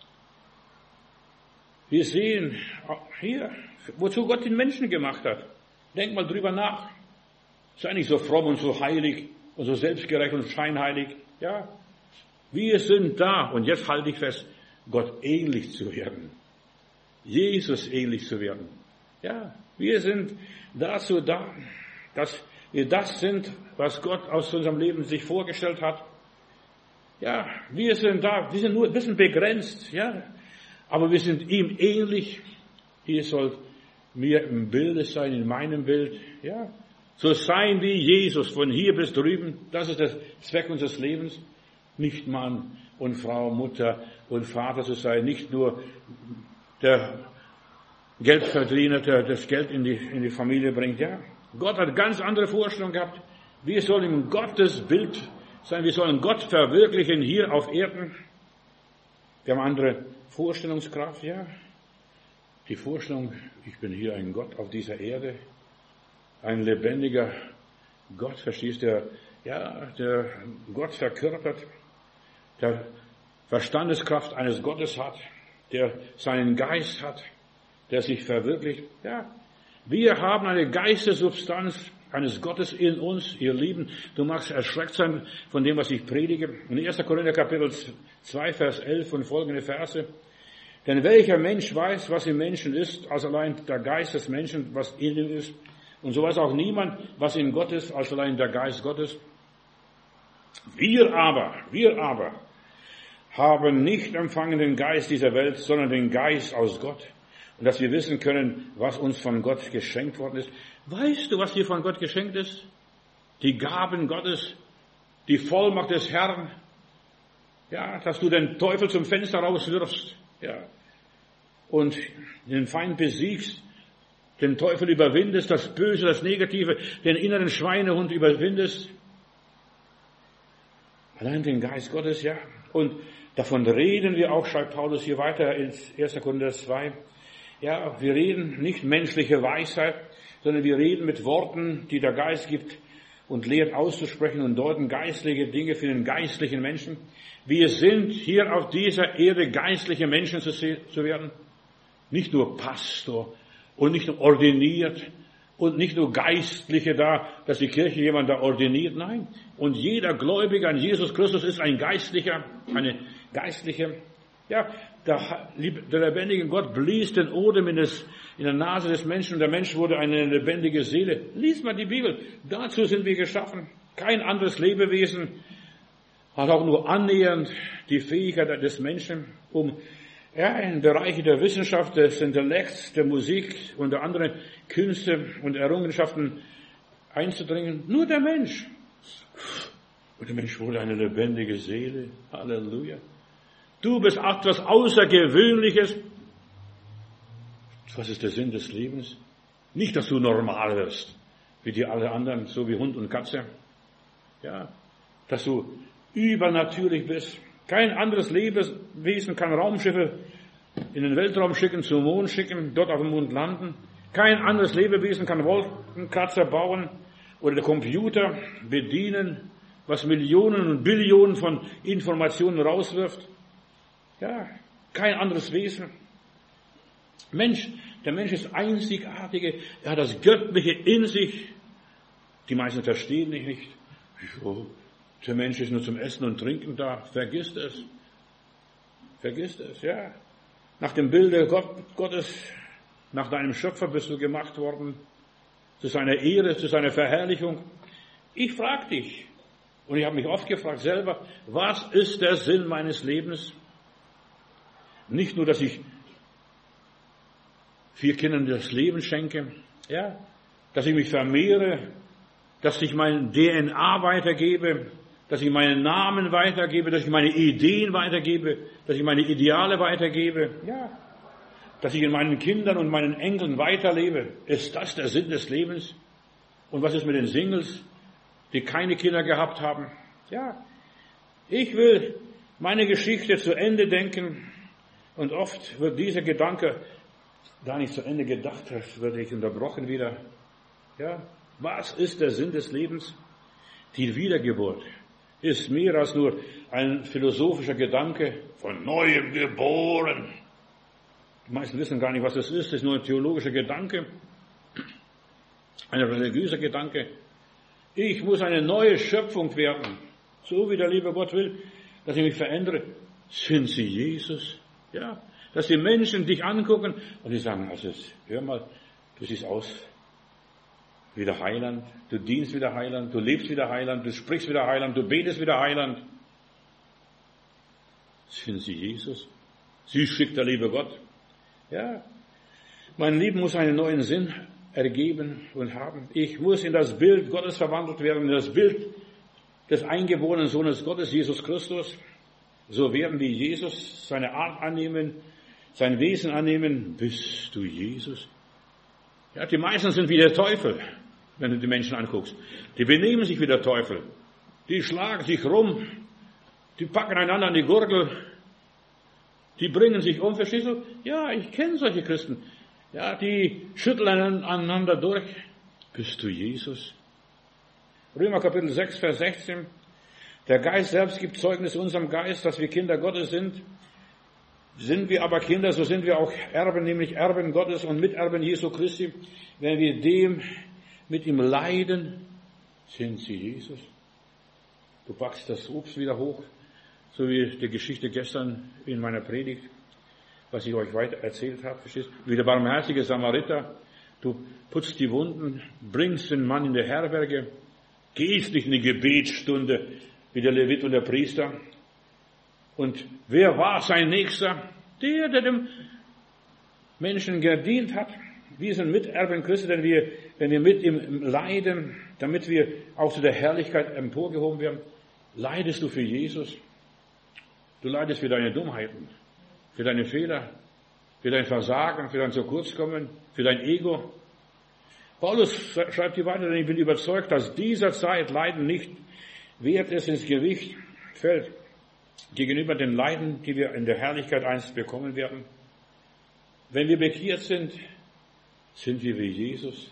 Wir sehen hier, wozu Gott den Menschen gemacht hat. Denk mal drüber nach. Sei nicht so fromm und so heilig und so selbstgerecht und scheinheilig. Ja, wir sind da, und jetzt halte ich fest, Gott ähnlich zu werden. Jesus ähnlich zu werden. Ja, wir sind dazu da, dass wir das sind, was Gott aus unserem Leben sich vorgestellt hat. Ja, wir sind da, wir sind nur ein bisschen begrenzt, ja, aber wir sind ihm ähnlich. Ihr sollt mir im Bilde sein, in meinem Bild, ja, so sein wie Jesus, von hier bis drüben. Das ist der Zweck unseres Lebens. Nicht Mann und Frau, Mutter und Vater zu sein, nicht nur der Geldverdiener, der das Geld in die, in die Familie bringt. Ja, Gott hat ganz andere Vorstellungen gehabt. Wir sollen im Gottesbild sein, wir sollen Gott verwirklichen hier auf Erden. Wir haben andere Vorstellungskraft, ja. Die Vorstellung, ich bin hier ein Gott auf dieser Erde, ein lebendiger Gott, verstehst du, ja, der Gott verkörpert, der Verstandeskraft eines Gottes hat, der seinen Geist hat, der sich verwirklicht. Ja, wir haben eine Geistessubstanz eines Gottes in uns, ihr Lieben. Du magst erschreckt sein von dem, was ich predige. In erster Korinther Kapitel zwei, Vers elf und folgende Verse. Denn welcher Mensch weiß, was im Menschen ist, als allein der Geist des Menschen, was in ihm ist? Und so weiß auch niemand, was in Gott ist, als allein der Geist Gottes. Wir aber, wir aber haben nicht empfangen den Geist dieser Welt, sondern den Geist aus Gott. Und dass wir wissen können, was uns von Gott geschenkt worden ist. Weißt du, was dir von Gott geschenkt ist? Die Gaben Gottes, die Vollmacht des Herrn. Ja, dass du den Teufel zum Fenster rauswirfst. Ja. Und den Feind besiegst, den Teufel überwindest, das Böse, das Negative, den inneren Schweinehund überwindest. Allein den Geist Gottes, ja. Und davon reden wir auch, schreibt Paulus hier weiter in erster Korinther zwei. Ja, wir reden nicht menschliche Weisheit, sondern wir reden mit Worten, die der Geist gibt und lehrt auszusprechen und deuten geistliche Dinge für den geistlichen Menschen. Wir sind hier auf dieser Erde geistliche Menschen zu, zu werden. Nicht nur Pastor und nicht nur ordiniert und nicht nur Geistliche da, dass die Kirche jemand da ordiniert. Nein. Und jeder Gläubige an Jesus Christus ist ein Geistlicher, eine Geistliche. Ja, der, der lebendige Gott blies den Odem in, das, in der Nase des Menschen und der Mensch wurde eine lebendige Seele. Lies mal die Bibel. Dazu sind wir geschaffen. Kein anderes Lebewesen hat auch nur annähernd die Fähigkeit des Menschen, um ja, in Bereiche der Wissenschaft, des Intellekts, der Musik und der anderen Künste und Errungenschaften einzudringen. Nur der Mensch. Und der Mensch wurde eine lebendige Seele. Halleluja. Du bist etwas Außergewöhnliches. Was ist der Sinn des Lebens? Nicht, dass du normal wirst, wie die alle anderen, so wie Hund und Katze. Ja, dass du übernatürlich bist. Kein anderes Lebewesen kann Raumschiffe in den Weltraum schicken, zum Mond schicken, dort auf dem Mond landen. Kein anderes Lebewesen kann Wolkenkratzer bauen oder der Computer bedienen, was Millionen und Billionen von Informationen rauswirft. Ja, kein anderes Wesen. Mensch, der Mensch ist einzigartige, er hat das Göttliche in sich. Die meisten verstehen dich nicht. Wieso? Der Mensch ist nur zum Essen und Trinken da. Vergisst es. Vergisst es, ja. Nach dem Bilde Gott, Gottes, nach deinem Schöpfer bist du gemacht worden. Zu seiner Ehre, zu seiner Verherrlichung. Ich frage dich, und ich habe mich oft gefragt selber, was ist der Sinn meines Lebens? Nicht nur, dass ich vier Kindern das Leben schenke, ja, dass ich mich vermehre, dass ich meine D N A weitergebe, dass ich meinen Namen weitergebe, dass ich meine Ideen weitergebe, dass ich meine Ideale weitergebe, ja, dass ich in meinen Kindern und meinen Enkeln weiterlebe. Ist das der Sinn des Lebens? Und was ist mit den Singles, die keine Kinder gehabt haben? Ja, ich will meine Geschichte zu Ende denken und oft wird dieser Gedanke gar nicht zu Ende gedacht, wird ich unterbrochen wieder. Ja, was ist der Sinn des Lebens? Die Wiedergeburt ist mehr als nur ein philosophischer Gedanke, von neuem geboren. Die meisten wissen gar nicht, was das ist. Das ist nur ein theologischer Gedanke, ein religiöser Gedanke. Ich muss eine neue Schöpfung werden, so wie der liebe Gott will, dass ich mich verändere. Sind Sie Jesus? Ja, dass die Menschen dich angucken und die sagen, also hör mal, du siehst aus wie der Heiland, du dienst wie der Heiland, du lebst wie der Heiland, du sprichst wie der Heiland, du betest wie der Heiland. Sind Sie Jesus? Sie schickt der liebe Gott. Ja, mein Leben muss einen neuen Sinn ergeben und haben. Ich muss in das Bild Gottes verwandelt werden, in das Bild des eingeborenen Sohnes Gottes, Jesus Christus. So werden wie Jesus seine Art annehmen, sein Wesen annehmen, bist du Jesus? Ja, die meisten sind wie der Teufel, wenn du die Menschen anguckst. Die benehmen sich wie der Teufel. Die schlagen sich rum. Die packen einander an die Gurgel. Die bringen sich um, verstehst du? Ja, ich kenne solche Christen. Ja, die schütteln aneinander durch. Bist du Jesus? Römer Kapitel sechs, Vers sechzehn. Der Geist selbst gibt Zeugnis unserem Geist, dass wir Kinder Gottes sind. Sind wir aber Kinder, so sind wir auch Erben, nämlich Erben Gottes und Miterben Jesu Christi. Wenn wir dem mit ihm leiden, sind sie Jesus. Du packst das Obst wieder hoch, so wie die Geschichte gestern in meiner Predigt, was ich euch weiter erzählt habe, verstehst? Wie der barmherzige Samariter. Du putzt die Wunden, bringst den Mann in die Herberge, gehst nicht in die Gebetsstunde wie der Levit und der Priester. Und wer war sein Nächster? Der, der dem Menschen gedient hat. Wir sind Miterben Christi, denn wir, wenn wir mit ihm leiden, damit wir auch zu der Herrlichkeit emporgehoben werden, leidest du für Jesus. Du leidest für deine Dummheiten, für deine Fehler, für dein Versagen, für dein Zu-kurz-Kommen, für dein Ego. Paulus schreibt hier weiter, denn ich bin überzeugt, dass dieser Zeit Leiden nicht wert ist, ins Gewicht fällt, gegenüber den Leiden, die wir in der Herrlichkeit einst bekommen werden. Wenn wir bekehrt sind, sind wir wie Jesus.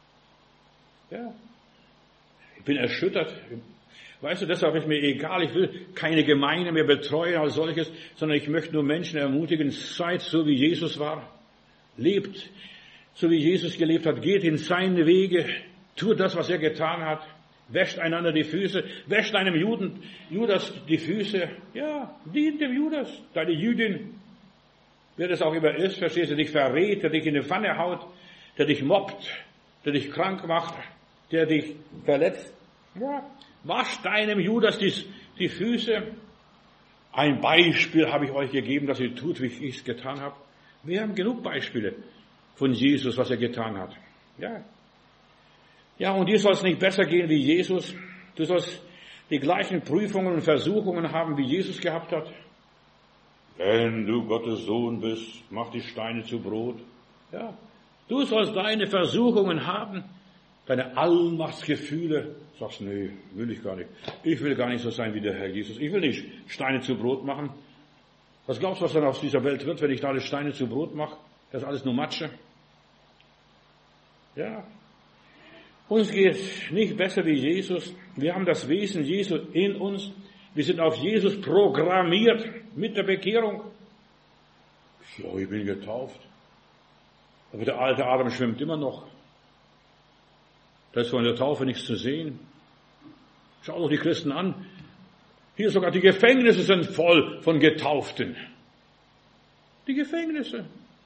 Ja. Ich bin erschüttert. Weißt du, deshalb ist mir egal, ich will keine Gemeinde mehr betreuen als solches, sondern ich möchte nur Menschen ermutigen, seid so wie Jesus war. Lebt so wie Jesus gelebt hat, geht in seine Wege, tut das, was er getan hat. Wäscht einander die Füße, wäscht einem Juden, Judas die Füße. Ja, dient dem Judas, deine Jüdin. Wer das auch immer ist, verstehst du, der dich verrät, der dich in die Pfanne haut, der dich mobbt, der dich krank macht, der dich verletzt. Ja, wasch deinem Judas die, die Füße. Ein Beispiel habe ich euch gegeben, dass ihr tut, wie ich es getan habe. Wir haben genug Beispiele von Jesus, was er getan hat. Ja. Ja, und dir soll es nicht besser gehen wie Jesus. Du sollst die gleichen Prüfungen und Versuchungen haben, wie Jesus gehabt hat. Wenn du Gottes Sohn bist, mach die Steine zu Brot. Ja, du sollst deine Versuchungen haben, deine Allmachtsgefühle. Sagst, nee, will ich gar nicht. Ich will gar nicht so sein wie der Herr Jesus. Ich will nicht Steine zu Brot machen. Was glaubst du, was dann aus dieser Welt wird, wenn ich da alle Steine zu Brot mache? Das ist alles nur Matsche. Ja. Uns geht nicht besser wie Jesus. Wir haben das Wesen Jesu in uns. Wir sind auf Jesus programmiert mit der Bekehrung. Ja, ich bin getauft. Aber der alte Adam schwimmt immer noch. Da ist von der Taufe nichts zu sehen. Schau doch die Christen an. Hier sogar die Gefängnisse sind voll von Getauften. Die Gefängnisse.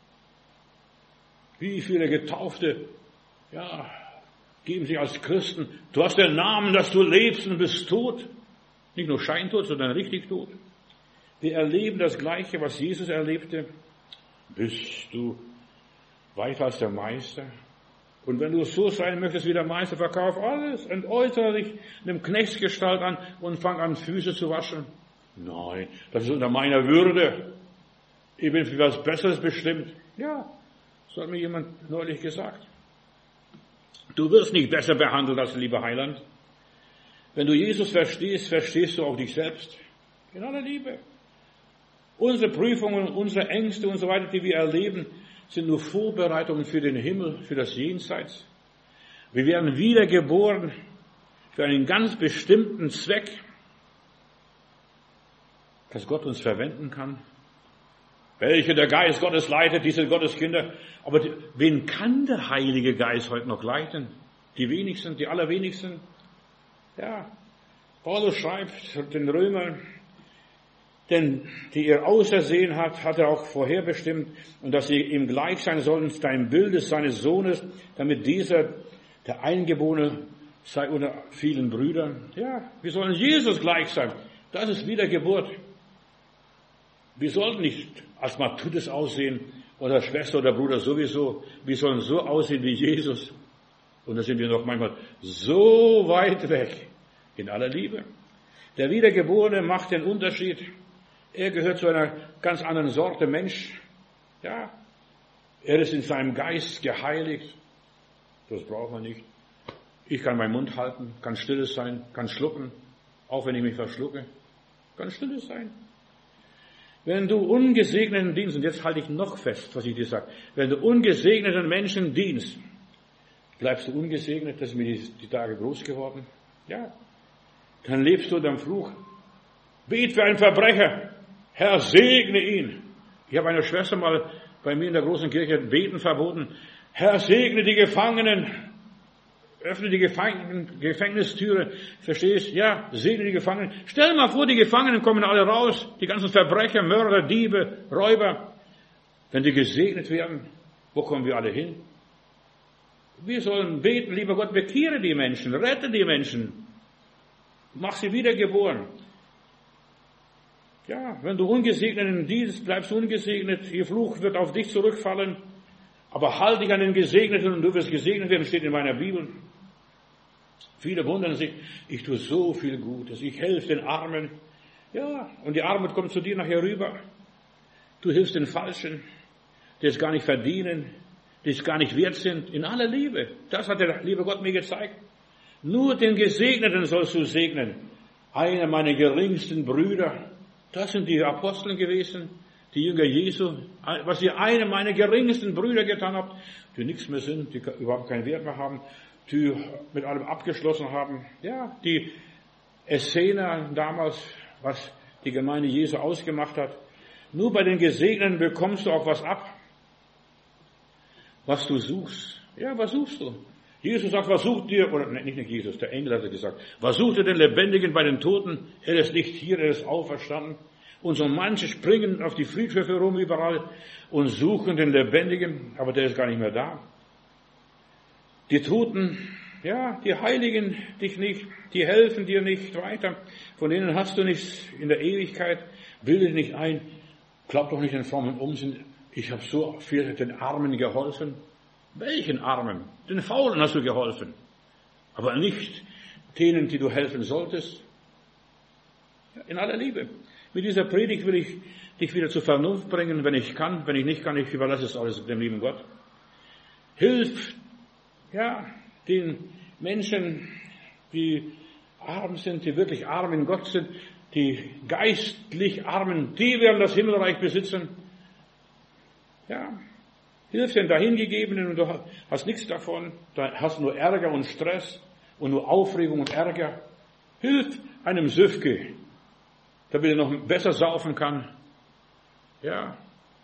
Wie viele Getaufte, ja, geben sich als Christen. Du hast den Namen, dass du lebst und bist tot. Nicht nur scheintot, sondern richtig tot. Wir erleben das Gleiche, was Jesus erlebte. Bist du weiter als der Meister? Und wenn du so sein möchtest wie der Meister, verkauf alles und äußere dich, nimm Knechtsgestalt an und fang an, Füße zu waschen. Nein, das ist unter meiner Würde. Ich bin für was Besseres bestimmt. Ja, das hat mir jemand neulich gesagt. Du wirst nicht besser behandelt als der liebe Heiland. Wenn du Jesus verstehst, verstehst du auch dich selbst. In aller Liebe. Unsere Prüfungen, unsere Ängste und so weiter, die wir erleben, sind nur Vorbereitungen für den Himmel, für das Jenseits. Wir werden wiedergeboren für einen ganz bestimmten Zweck, dass Gott uns verwenden kann. Welche der Geist Gottes leitet, diese Gotteskinder. Aber die, wen kann der Heilige Geist heute noch leiten? Die wenigsten, die allerwenigsten. Ja, Paulus schreibt den Römern, denn die er ausersehen hat, hat er auch vorherbestimmt, und dass sie ihm gleich sein sollen, dein Bildes seines Sohnes, damit dieser, der Eingeborene, sei unter vielen Brüdern. Ja, wir sollen Jesus gleich sein. Das ist Wiedergeburt. Wir sollten nicht als Matthäus aussehen, oder Schwester oder Bruder sowieso. Wir sollen so aussehen wie Jesus. Und da sind wir noch manchmal so weit weg. In aller Liebe. Der Wiedergeborene macht den Unterschied. Er gehört zu einer ganz anderen Sorte Mensch. Ja, er ist in seinem Geist geheiligt. Das braucht man nicht. Ich kann meinen Mund halten, kann stilles sein, kann schlucken, auch wenn ich mich verschlucke. Kann stilles sein. Wenn du ungesegneten dienst, und jetzt halte ich noch fest, was ich dir sage, wenn du ungesegneten Menschen dienst, bleibst du ungesegnet, das ist mir die, die Tage groß geworden. Ja, dann lebst du unter dem Fluch. Bet für einen Verbrecher, Herr, segne ihn. Ich habe einer Schwester mal bei mir in der großen Kirche Beten verboten. Herr, segne die Gefangenen. Öffne die Gefäng- Gefängnistüre. Verstehst? Ja, segne die Gefangenen. Stell mal vor, die Gefangenen kommen alle raus. Die ganzen Verbrecher, Mörder, Diebe, Räuber. Wenn die gesegnet werden, wo kommen wir alle hin? Wir sollen beten, lieber Gott, bekehre die Menschen, rette die Menschen. Mach sie wiedergeboren. Ja, wenn du ungesegneten dienst, bleibst du ungesegnet. Ihr Fluch wird auf dich zurückfallen. Aber halt dich an den Gesegneten und du wirst gesegnet werden, steht in meiner Bibel. Viele wundern sich, ich tue so viel Gutes, ich helfe den Armen. Ja, und die Armut kommt zu dir nachher rüber. Du hilfst den Falschen, die es gar nicht verdienen, die es gar nicht wert sind, in aller Liebe. Das hat der liebe Gott mir gezeigt. Nur den Gesegneten sollst du segnen. Einer meiner geringsten Brüder, das sind die Apostel gewesen, die Jünger Jesu, was ihr einem meiner geringsten Brüder getan habt, die nichts mehr sind, die überhaupt keinen Wert mehr haben, die mit allem abgeschlossen haben. Ja, die Essener damals, was die Gemeinde Jesu ausgemacht hat. Nur bei den Gesegneten bekommst du auch was ab, was du suchst. Ja, was suchst du? Jesus sagt, was sucht ihr, oder nicht, nicht Jesus, der Engel hat gesagt, was sucht ihr den Lebendigen bei den Toten? Er ist nicht hier, er ist auferstanden. Und so manche springen auf die Friedhöfe rum überall und suchen den Lebendigen, aber der ist gar nicht mehr da. Die Toten, ja, die heiligen dich nicht, die helfen dir nicht weiter. Von denen hast du nichts in der Ewigkeit. Bilde dich nicht ein, glaub doch nicht in frommen Unsinn. Ich habe so viel den Armen geholfen. Welchen Armen? Den Faulen hast du geholfen. Aber nicht denen, die du helfen solltest. Ja, in aller Liebe. Mit dieser Predigt will ich dich wieder zur Vernunft bringen, wenn ich kann. Wenn ich nicht kann, ich überlasse es alles dem lieben Gott. Hilf, ja, den Menschen, die arm sind, die wirklich arm in Gott sind, die geistlich Armen, die werden das Himmelreich besitzen. Ja, hilf den Dahingegebenen und du hast nichts davon. Da hast du nur Ärger und Stress und nur Aufregung und Ärger. Hilf einem Süfke, damit er noch besser saufen kann. Ja,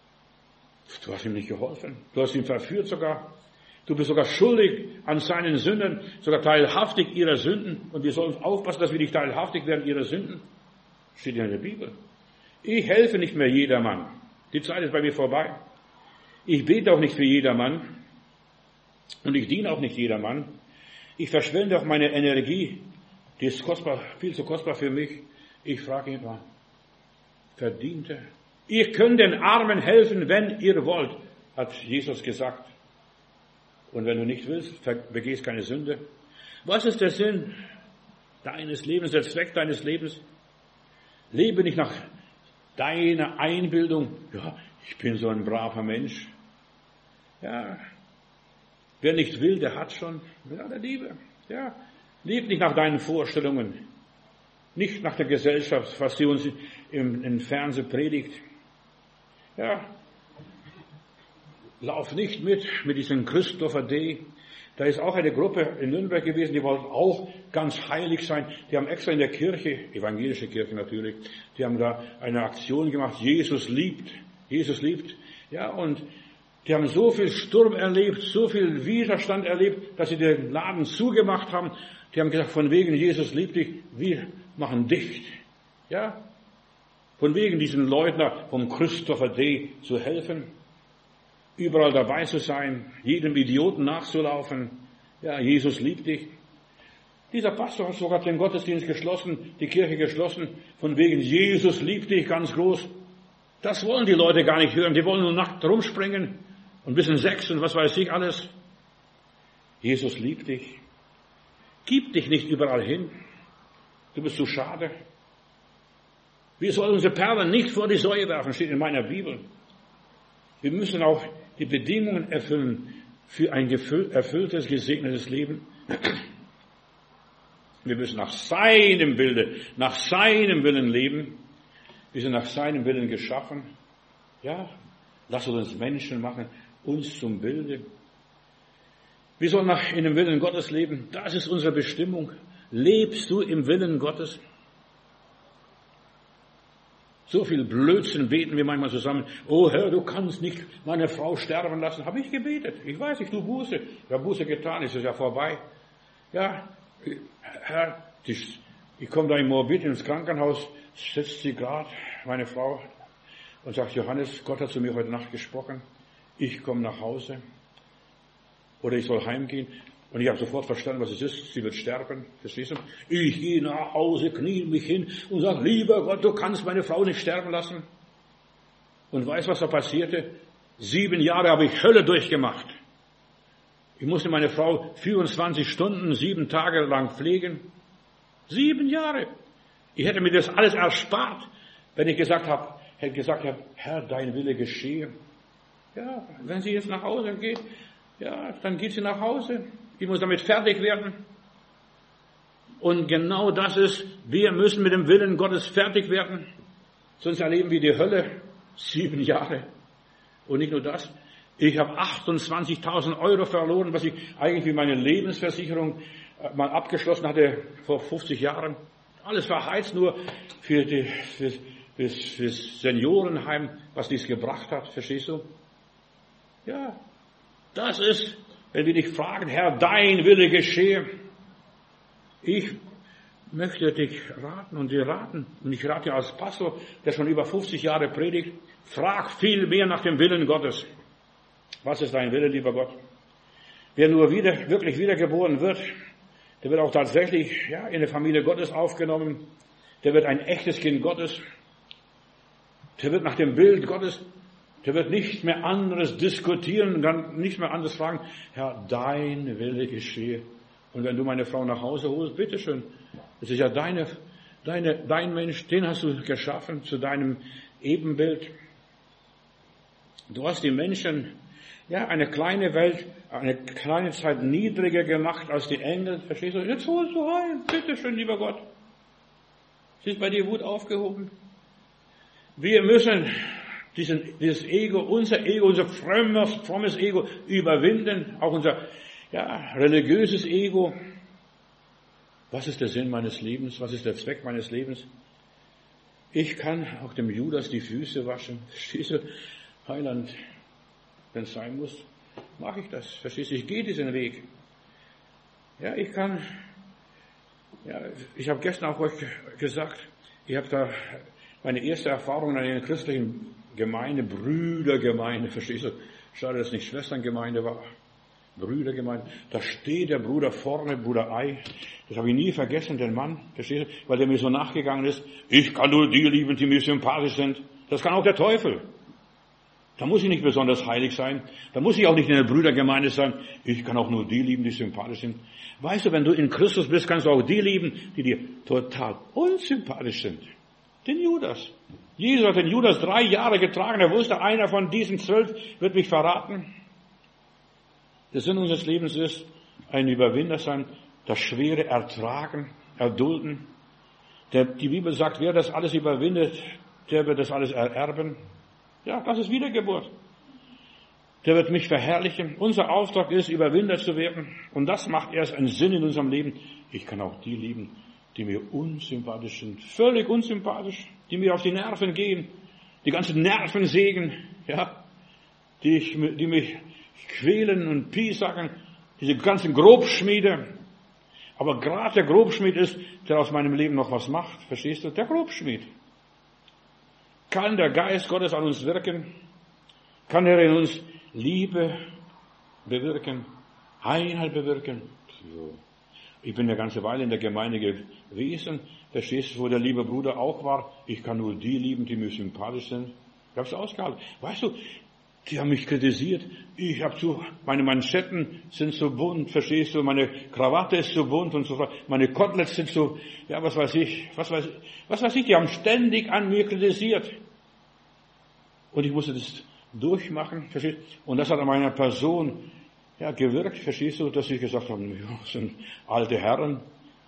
du hast ihm nicht geholfen. Du hast ihn verführt sogar. Du bist sogar schuldig an seinen Sünden, sogar teilhaftig ihrer Sünden. Und wir sollen aufpassen, dass wir nicht teilhaftig werden ihrer Sünden. Steht ja in der Bibel. Ich helfe nicht mehr jedermann. Die Zeit ist bei mir vorbei. Ich bete auch nicht für jedermann. Und ich diene auch nicht jedermann. Ich verschwende auch meine Energie. Die ist kostbar, viel zu kostbar für mich. Ich frage ihn mal, Verdiente. Ihr könnt den Armen helfen, wenn ihr wollt, hat Jesus gesagt. Und wenn du nicht willst, begehst keine Sünde. Was ist der Sinn deines Lebens, der Zweck deines Lebens? Lebe nicht nach deiner Einbildung. Ja, ich bin so ein braver Mensch. Ja, wer nicht will, der hat schon. Mit aller Liebe. Ja, lebe nicht nach deinen Vorstellungen. Nicht nach der Gesellschaft, was sie uns im, im Fernsehen predigt. Ja, lauf nicht mit, mit diesem Christopher D. Da ist auch eine Gruppe in Nürnberg gewesen, die wollten auch ganz heilig sein. Die haben extra in der Kirche, evangelische Kirche natürlich, die haben da eine Aktion gemacht, Jesus liebt, Jesus liebt. Ja, und die haben so viel Sturm erlebt, so viel Widerstand erlebt, dass sie den Laden zugemacht haben. Die haben gesagt, von wegen Jesus liebt dich, wir machen dicht. Ja, von wegen diesen Leugner vom Christopher D. zu helfen. Überall dabei zu sein, jedem Idioten nachzulaufen. Ja, Jesus liebt dich. Dieser Pastor hat sogar den Gottesdienst geschlossen, die Kirche geschlossen, von wegen Jesus liebt dich ganz groß. Das wollen die Leute gar nicht hören. Die wollen nur nackt rumspringen und ein bisschen Sex und was weiß ich alles. Jesus liebt dich. Gib dich nicht überall hin. Du bist zu schade. Wir sollen unsere Perlen nicht vor die Säue werfen, steht in meiner Bibel. Wir müssen auch die Bedingungen erfüllen für ein erfülltes, gesegnetes Leben. Wir müssen nach seinem Bilde, nach seinem Willen leben. Wir sind nach seinem Willen geschaffen. Ja, lass uns Menschen machen, uns zum Bilde. Wir sollen nach in dem Willen Gottes leben. Das ist unsere Bestimmung. Lebst du im Willen Gottes? So viel Blödsinn beten wir manchmal zusammen. Oh Herr, du kannst nicht meine Frau sterben lassen. Habe ich gebetet. Ich weiß, ich tue Buße. Ich habe Buße getan, ist es ja vorbei. Ja, Herr, ich, ich komme da in Moabit ins Krankenhaus, sitzt sie gerade, meine Frau, und sagt, Johannes, Gott hat zu mir heute Nacht gesprochen. Ich komme nach Hause. Oder ich soll heimgehen. Und ich habe sofort verstanden, was es ist. Sie wird sterben. Verstehst du? Ich gehe nach Hause, knie mich hin und sage, lieber Gott, du kannst meine Frau nicht sterben lassen. Und weißt, was da passierte? Sieben Jahre habe ich Hölle durchgemacht. Ich musste meine Frau vierundzwanzig Stunden, sieben Tage lang pflegen. Sieben Jahre. Ich hätte mir das alles erspart, wenn ich gesagt habe, hätte gesagt, Herr, dein Wille geschehe. Ja, wenn sie jetzt nach Hause geht, ja, dann geht sie nach Hause. Ich muss damit fertig werden. Und genau das ist, wir müssen mit dem Willen Gottes fertig werden. Sonst erleben wir die Hölle. Sieben Jahre. Und nicht nur das. Ich habe achtundzwanzigtausend Euro verloren, was ich eigentlich wie meine Lebensversicherung mal abgeschlossen hatte vor fünfzig Jahren. Alles verheizt nur für, die, für, für, für das Seniorenheim, was dies gebracht hat. Verstehst du? Ja, das ist, wenn wir dich fragen, Herr, dein Wille geschehe. Ich möchte dich raten und dir raten. Und ich rate dir als Pastor, der schon über fünfzig Jahre predigt, frag viel mehr nach dem Willen Gottes. Was ist dein Wille, lieber Gott? Wer nur wieder, wirklich wiedergeboren wird, der wird auch tatsächlich ja, in der Familie Gottes aufgenommen. Der wird ein echtes Kind Gottes. Der wird nach dem Bild Gottes, der wird nicht mehr anderes diskutieren, kann nicht mehr anderes fragen. Herr, dein Wille geschehe. Und wenn du meine Frau nach Hause holst, bitteschön. Es ist ja deine, deine, dein Mensch, den hast du geschaffen zu deinem Ebenbild. Du hast die Menschen, ja, eine kleine Welt, eine kleine Zeit niedriger gemacht als die Engel. Verstehst du? Jetzt holst du heim. Bitteschön, lieber Gott. Ist bei dir Wut aufgehoben? Wir müssen diesen, dieses Ego, unser Ego, unser frommes, frommes Ego überwinden. Auch unser, ja, religiöses Ego. Was ist der Sinn meines Lebens? Was ist der Zweck meines Lebens? Ich kann auch dem Judas die Füße waschen. Verstehst du? Heiland, wenn es sein muss, mache ich das. Verstehst du? Ich gehe diesen Weg. Ja, ich kann, ja, ich habe gestern auch euch gesagt, ich habe da meine erste Erfahrung in einer christlichen Gemeinde, Brüdergemeinde, verstehst du? Schade, dass es nicht Schwesterngemeinde war. Brüdergemeinde. Da steht der Bruder vorne, Bruder Ei. Das habe ich nie vergessen, den Mann, verstehst du? Weil der mir so nachgegangen ist. Ich kann nur die lieben, die mir sympathisch sind. Das kann auch der Teufel. Da muss ich nicht besonders heilig sein. Da muss ich auch nicht in der Brüdergemeinde sein. Ich kann auch nur die lieben, die sympathisch sind. Weißt du, wenn du in Christus bist, kannst du auch die lieben, die dir total unsympathisch sind. Den Judas. Jesus hat den Judas drei Jahre getragen. Er wusste, einer von diesen zwölf wird mich verraten. Der Sinn unseres Lebens ist, ein Überwinder sein, das Schwere ertragen, erdulden. Der, die Bibel sagt, wer das alles überwindet, der wird das alles ererben. Ja, das ist Wiedergeburt. Der wird mich verherrlichen. Unser Auftrag ist, Überwinder zu werden. Und das macht erst einen Sinn in unserem Leben. Ich kann auch die lieben, die mir unsympathisch sind. Völlig unsympathisch. Die mir auf die Nerven gehen. Die ganzen Nervensägen, ja. Die, ich, die mich quälen und piesacken. Diese ganzen Grobschmiede. Aber gerade der Grobschmied ist, der aus meinem Leben noch was macht. Verstehst du? Der Grobschmied. Kann der Geist Gottes an uns wirken? Kann er in uns Liebe bewirken? Einheit bewirken? Ich bin eine ganze Weile in der Gemeinde gewesen. Verstehst du, wo der liebe Bruder auch war? Ich kann nur die lieben, die mir sympathisch sind. Ich habe es ausgehalten. Weißt du, die haben mich kritisiert. Ich habe so, meine Manschetten sind so bunt, verstehst du, meine Krawatte ist so bunt und so fort. Meine Koteletts sind so, ja, was weiß ich, was weiß, was weiß ich, die haben ständig an mir kritisiert. Und ich musste das durchmachen, verstehst du? Und das hat an meiner Person ja, gewirkt, verstehst du, dass ich gesagt habe, ja, das sind alte Herren.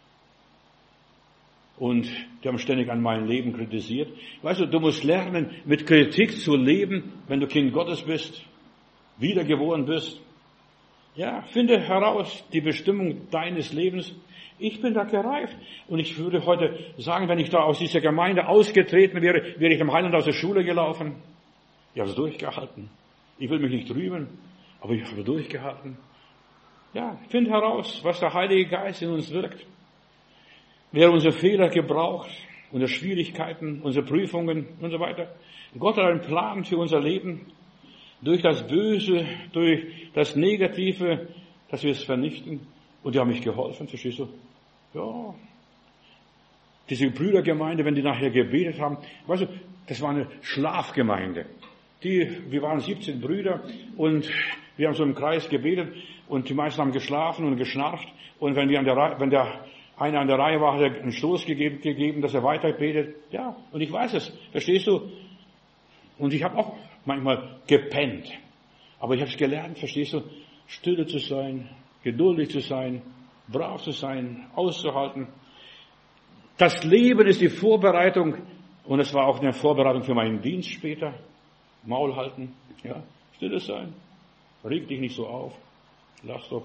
Und die haben ständig an meinem Leben kritisiert. Weißt du, du musst lernen, mit Kritik zu leben, wenn du Kind Gottes bist, wiedergeboren bist. Ja, finde heraus die Bestimmung deines Lebens. Ich bin da gereift. Und ich würde heute sagen, wenn ich da aus dieser Gemeinde ausgetreten wäre, wäre ich dem Heiland aus der Schule gelaufen. Ich habe es durchgehalten. Ich will mich nicht rühmen, aber ich habe durchgehalten. Ja, finde heraus, was der Heilige Geist in uns wirkt. Wer unsere Fehler gebraucht, unsere Schwierigkeiten, unsere Prüfungen und so weiter. Gott hat einen Plan für unser Leben. Durch das Böse, durch das Negative, dass wir es vernichten. Und die haben mich geholfen, verstehst du? Ja. Diese Brüdergemeinde, wenn die nachher gebetet haben, weißt du, das war eine Schlafgemeinde. Die, wir waren siebzehn Brüder und wir haben so im Kreis gebetet und die meisten haben geschlafen und geschnarcht. Und wenn wir an der Reihe, wenn der einer an der Reihe war, hat er einen Stoß gegeben, gegeben, dass er weiter betet. Ja, und ich weiß es, verstehst du? Und ich habe auch manchmal gepennt. Aber ich habe es gelernt, verstehst du, stille zu sein, geduldig zu sein, brav zu sein, auszuhalten. Das Leben ist die Vorbereitung und es war auch eine Vorbereitung für meinen Dienst später. Maul halten, ja, stille sein, reg dich nicht so auf, lass doch.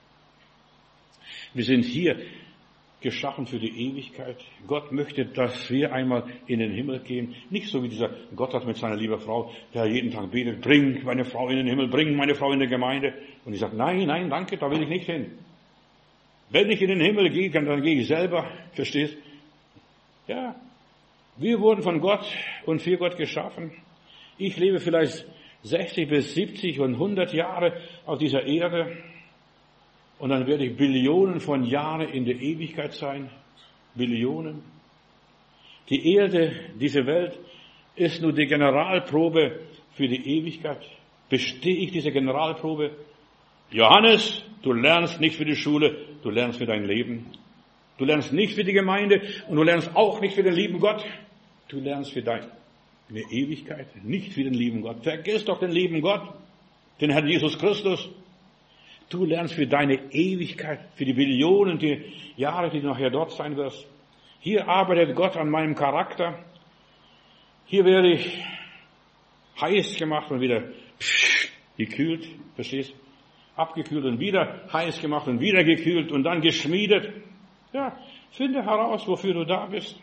Wir sind hier geschaffen für die Ewigkeit. Gott möchte, dass wir einmal in den Himmel gehen. Nicht so wie dieser Gott hat mit seiner lieben Frau, der jeden Tag betet, bring meine Frau in den Himmel, bring meine Frau in die Gemeinde. Und ich sage, nein, nein, danke, da will ich nicht hin. Wenn ich in den Himmel gehe, dann gehe ich selber, verstehst? Ja, wir wurden von Gott und für Gott geschaffen. Ich lebe vielleicht sechzig bis siebzig und hundert Jahre auf dieser Erde. Und dann werde ich Billionen von Jahren in der Ewigkeit sein. Billionen. Die Erde, diese Welt, ist nur die Generalprobe für die Ewigkeit. Bestehe ich diese Generalprobe? Johannes, du lernst nicht für die Schule, du lernst für dein Leben. Du lernst nicht für die Gemeinde und du lernst auch nicht für den lieben Gott. Du lernst für deine Ewigkeit, nicht für den lieben Gott. Vergiss doch den lieben Gott, den Herrn Jesus Christus. Du lernst für deine Ewigkeit, für die Billionen, die Jahre, die du nachher dort sein wirst. Hier arbeitet Gott an meinem Charakter. Hier werde ich heiß gemacht und wieder gekühlt, verstehst? Abgekühlt und wieder heiß gemacht und wieder gekühlt und dann geschmiedet. Ja, finde heraus, wofür du da bist.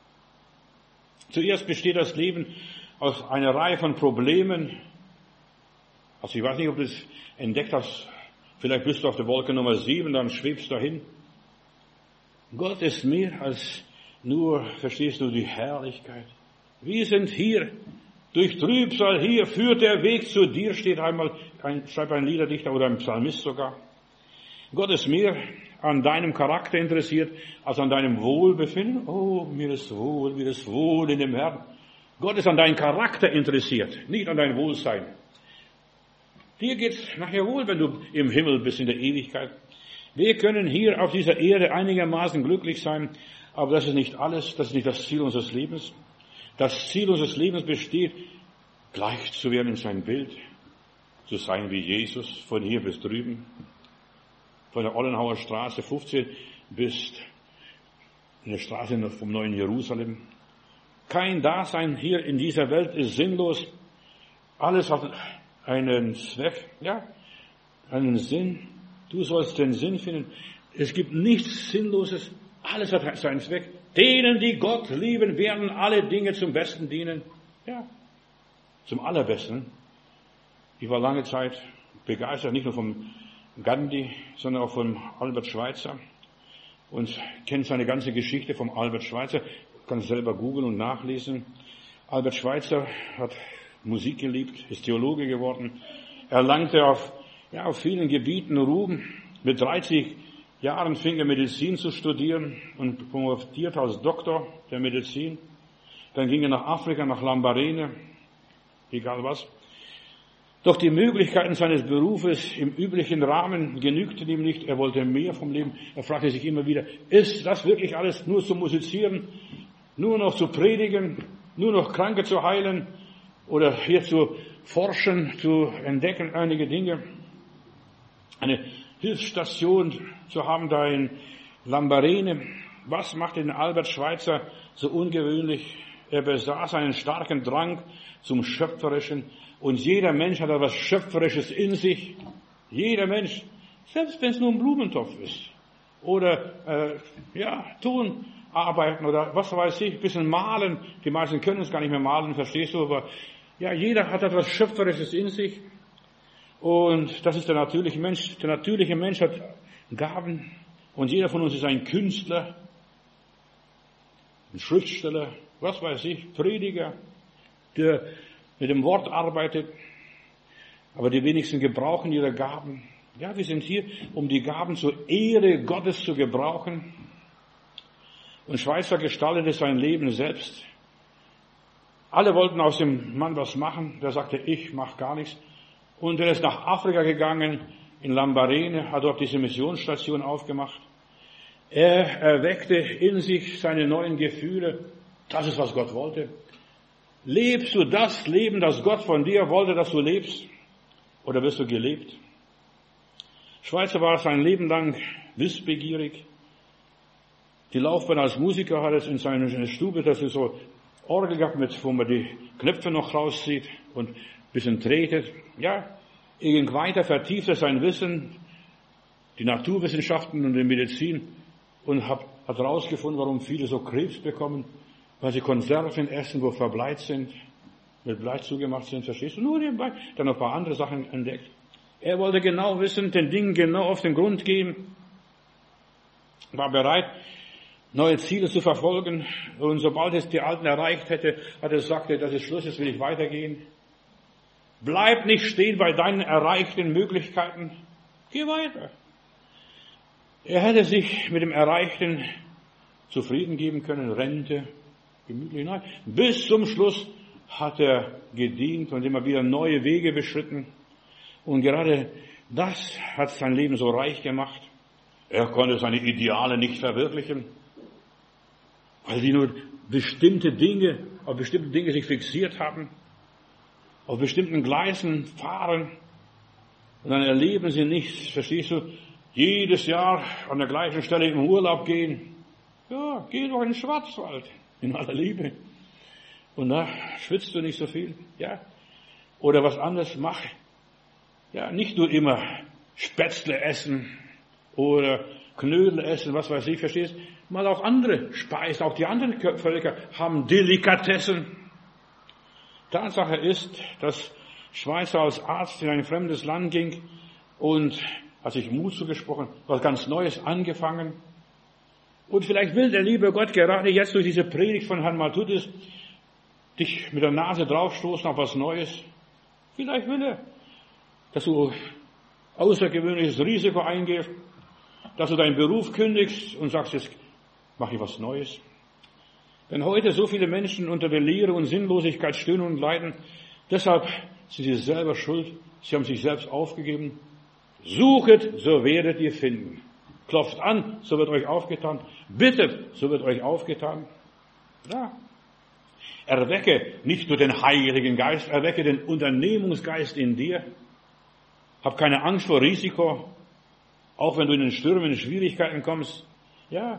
Zuerst besteht das Leben aus einer Reihe von Problemen. Also ich weiß nicht, ob du es entdeckt hast. Vielleicht bist du auf der Wolke Nummer sieben, dann schwebst du dahin. Gott ist mehr als nur, verstehst du, die Herrlichkeit. Wir sind hier, durch Trübsal hier, führt der Weg zu dir, steht einmal, ein, schreibt ein Liederdichter oder ein Psalmist sogar. Gott ist mehr an deinem Charakter interessiert, als an deinem Wohlbefinden. Oh, mir ist wohl, mir ist wohl in dem Herrn. Gott ist an deinem Charakter interessiert, nicht an dein Wohlsein. Dir geht's nachher wohl, wenn du im Himmel bist in der Ewigkeit. Wir können hier auf dieser Erde einigermaßen glücklich sein, aber das ist nicht alles, das ist nicht das Ziel unseres Lebens. Das Ziel unseres Lebens besteht, gleich zu werden in sein Bild, zu sein wie Jesus, von hier bis drüben, von der Ollenhauer Straße fünfzehn bis in der Straße vom neuen Jerusalem. Kein Dasein hier in dieser Welt ist sinnlos. Alles hat einen Zweck, ja, einen Sinn. Du sollst den Sinn finden. Es gibt nichts Sinnloses. Alles hat seinen Zweck. Denen, die Gott lieben, werden alle Dinge zum Besten dienen. Ja, zum Allerbesten. Ich war lange Zeit begeistert, nicht nur vom Gandhi, sondern auch von Albert Schweitzer. Und kenne seine ganze Geschichte vom Albert Schweitzer. Du kannst selber googeln und nachlesen. Albert Schweitzer hat Musik geliebt, ist Theologe geworden. Er erlangte auf, ja, auf vielen Gebieten Ruhm. Mit dreißig Jahren fing er Medizin zu studieren und promovierte als Doktor der Medizin. Dann ging er nach Afrika, nach Lambarene, egal was. Doch die Möglichkeiten seines Berufes im üblichen Rahmen genügten ihm nicht. Er wollte mehr vom Leben. Er fragte sich immer wieder, ist das wirklich alles nur zu musizieren, nur noch zu predigen, nur noch Kranke zu heilen oder hier zu forschen, zu entdecken einige Dinge. Eine Hilfsstation zu haben da in Lambarene. Was macht den Albert Schweitzer so ungewöhnlich? Er besaß einen starken Drang zum Schöpferischen. Und jeder Mensch hat etwas Schöpferisches in sich. Jeder Mensch. Selbst wenn es nur ein Blumentopf ist. Oder, äh, ja, Tonarbeiten oder was weiß ich, ein bisschen malen. Die meisten können es gar nicht mehr malen, verstehst du, aber ja, jeder hat etwas Schöpferisches in sich. Und das ist der natürliche Mensch. Der natürliche Mensch hat Gaben. Und jeder von uns ist ein Künstler, ein Schriftsteller, was weiß ich, Prediger, der mit dem Wort arbeitet. Aber die wenigsten gebrauchen ihre Gaben. Ja, wir sind hier, um die Gaben zur Ehre Gottes zu gebrauchen. Und Schweitzer gestaltete sein Leben selbst. Alle wollten aus dem Mann was machen. Der sagte, ich mache gar nichts. Und er ist nach Afrika gegangen, in Lambarene, hat dort diese Missionsstation aufgemacht. Er erweckte in sich seine neuen Gefühle. Das ist, was Gott wollte. Lebst du das Leben, das Gott von dir wollte, dass du lebst? Oder wirst du gelebt? Schweitzer war sein Leben lang wissbegierig. Die Laufbahn als Musiker hat es in seiner Stube, das ist so Orgel gehabt, mit, wo man die Knöpfe noch rauszieht und ein bisschen tretet. Ja, er ging weiter, vertiefte sein Wissen, die Naturwissenschaften und die Medizin und hat, hat herausgefunden, warum viele so Krebs bekommen, weil sie Konserven essen, wo verbleit sind, mit Blei zugemacht sind, verstehst du? Nur nebenbei, dann noch ein paar andere Sachen entdeckt. Er wollte genau wissen, den Dingen genau auf den Grund gehen, war bereit, neue Ziele zu verfolgen. Und sobald es die Alten erreicht hätte, hat er gesagt, das ist Schluss, jetzt will ich weitergehen. Bleib nicht stehen bei deinen erreichten Möglichkeiten. Geh weiter. Er hätte sich mit dem Erreichten zufrieden geben können, Rente, gemütlich, nein. Bis zum Schluss hat er gedient und immer wieder neue Wege beschritten. Und gerade das hat sein Leben so reich gemacht. Er konnte seine Ideale nicht verwirklichen, weil sie nur bestimmte Dinge, auf bestimmte Dinge sich fixiert haben, auf bestimmten Gleisen fahren und dann erleben sie nichts, verstehst du? Jedes Jahr an der gleichen Stelle im Urlaub gehen. Ja, geh doch in den Schwarzwald, in aller Liebe. Und da schwitzt du nicht so viel, ja? Oder was anderes, mach. Ja, nicht nur immer Spätzle essen oder Knödel essen, was weiß ich, verstehst? Mal auch andere Speisen, auch die anderen Völker haben Delikatessen. Tatsache ist, dass Schweitzer als Arzt in ein fremdes Land ging und hat sich Mut zugesprochen, was ganz Neues angefangen. Und vielleicht will der liebe Gott gerade jetzt durch diese Predigt von Herrn Malthudis dich mit der Nase draufstoßen auf was Neues. Vielleicht will er, dass du außergewöhnliches Risiko eingehst, dass du deinen Beruf kündigst und sagst, jetzt mache ich was Neues. Wenn heute so viele Menschen unter der Leere und Sinnlosigkeit stöhnen und leiden, deshalb sind sie selber schuld, sie haben sich selbst aufgegeben. Suchet, so werdet ihr finden. Klopft an, so wird euch aufgetan. Bittet, so wird euch aufgetan. Ja. Erwecke nicht nur den Heiligen Geist, erwecke den Unternehmungsgeist in dir. Hab keine Angst vor Risiko, auch wenn du in den Stürmen, in Schwierigkeiten kommst. Ja.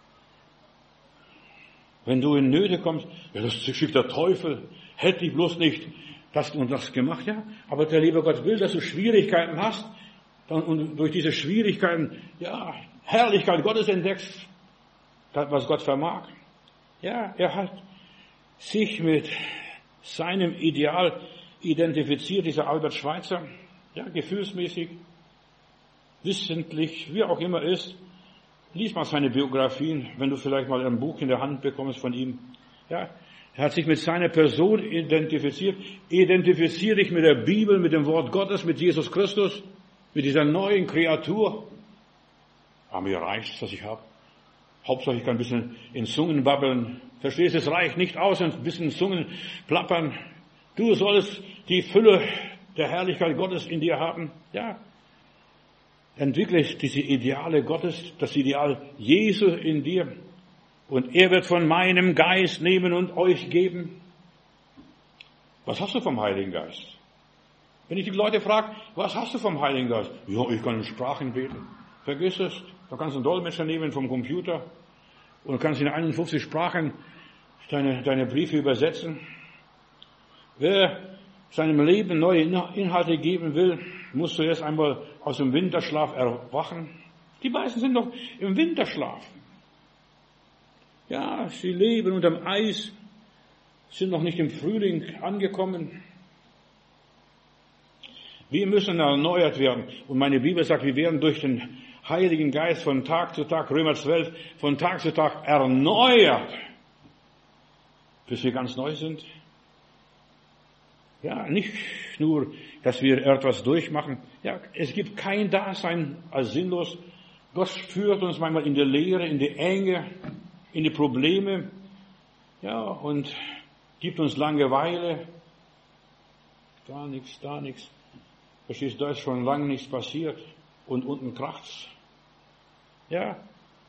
Wenn du in Nöte kommst, ja, das schickt der Teufel, hätte ich bloß nicht das und das gemacht, ja. Aber der liebe Gott will, dass du Schwierigkeiten hast und durch diese Schwierigkeiten, ja, Herrlichkeit Gottes entdeckst, das, was Gott vermag. Ja, er hat sich mit seinem Ideal identifiziert, dieser Albert Schweitzer, ja, gefühlsmäßig, wissentlich, wie auch immer ist. Lies mal seine Biografien, wenn du vielleicht mal ein Buch in der Hand bekommst von ihm. Ja, er hat sich mit seiner Person identifiziert. Identifiziere dich mit der Bibel, mit dem Wort Gottes, mit Jesus Christus, mit dieser neuen Kreatur. Aber mir reicht's, was ich habe. Hauptsache ich kann ein bisschen in Zungen babbeln. Verstehst du, es reicht nicht aus, ein bisschen in Zungen plappern. Du sollst die Fülle der Herrlichkeit Gottes in dir haben. Ja. Entwickle diese Ideale Gottes, das Ideal Jesu in dir. Und er wird von meinem Geist nehmen und euch geben. Was hast du vom Heiligen Geist? Wenn ich die Leute frage, was hast du vom Heiligen Geist? Ja, ich kann in Sprachen beten. Vergiss es. Da kannst du einen Dolmetscher nehmen vom Computer und du kannst in einundfünfzig Sprachen deine, deine Briefe übersetzen. Wer seinem Leben neue Inhalte geben will, muss zuerst einmal aus dem Winterschlaf erwachen. Die meisten sind noch im Winterschlaf. Ja, sie leben unterm Eis, sind noch nicht im Frühling angekommen. Wir müssen erneuert werden. Und meine Bibel sagt, wir werden durch den Heiligen Geist von Tag zu Tag, Römer zwölf, von Tag zu Tag erneuert, bis wir ganz neu sind. Ja, nicht nur, dass wir etwas durchmachen. Ja, es gibt kein Dasein als sinnlos. Gott führt uns manchmal in die Leere, in die Enge, in die Probleme. Ja, und gibt uns Langeweile. Da nichts, da nichts. Verstehst du, da ist schon lange nichts passiert. Und unten kracht's. Ja.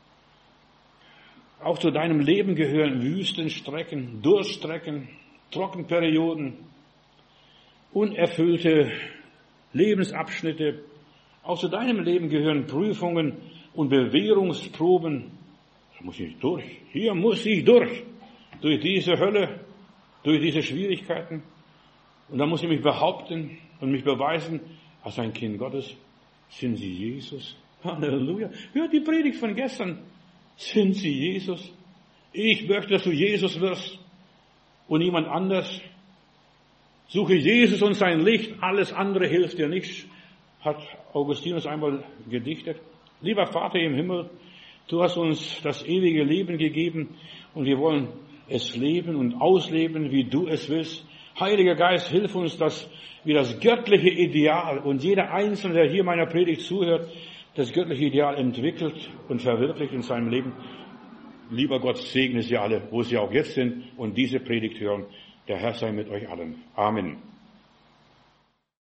Auch zu deinem Leben gehören Wüstenstrecken, Durststrecken, Trockenperioden, unerfüllte Lebensabschnitte. Auch zu deinem Leben gehören Prüfungen und Bewährungsproben. Da muss ich durch. Hier muss ich durch. Durch diese Hölle, durch diese Schwierigkeiten. Und da muss ich mich behaupten und mich beweisen, als ein Kind Gottes. Sind Sie Jesus? Halleluja. Hört die Predigt von gestern. Sind Sie Jesus? Ich möchte, dass du Jesus wirst und niemand anders. Suche Jesus und sein Licht, alles andere hilft dir nicht, hat Augustinus einmal gedichtet. Lieber Vater im Himmel, du hast uns das ewige Leben gegeben und wir wollen es leben und ausleben, wie du es willst. Heiliger Geist, hilf uns, dass wir das göttliche Ideal und jeder Einzelne, der hier meiner Predigt zuhört, das göttliche Ideal entwickelt und verwirklicht in seinem Leben. Lieber Gott, segne Sie alle, wo Sie auch jetzt sind und diese Predigt hören. Der Herr sei mit euch allen. Amen.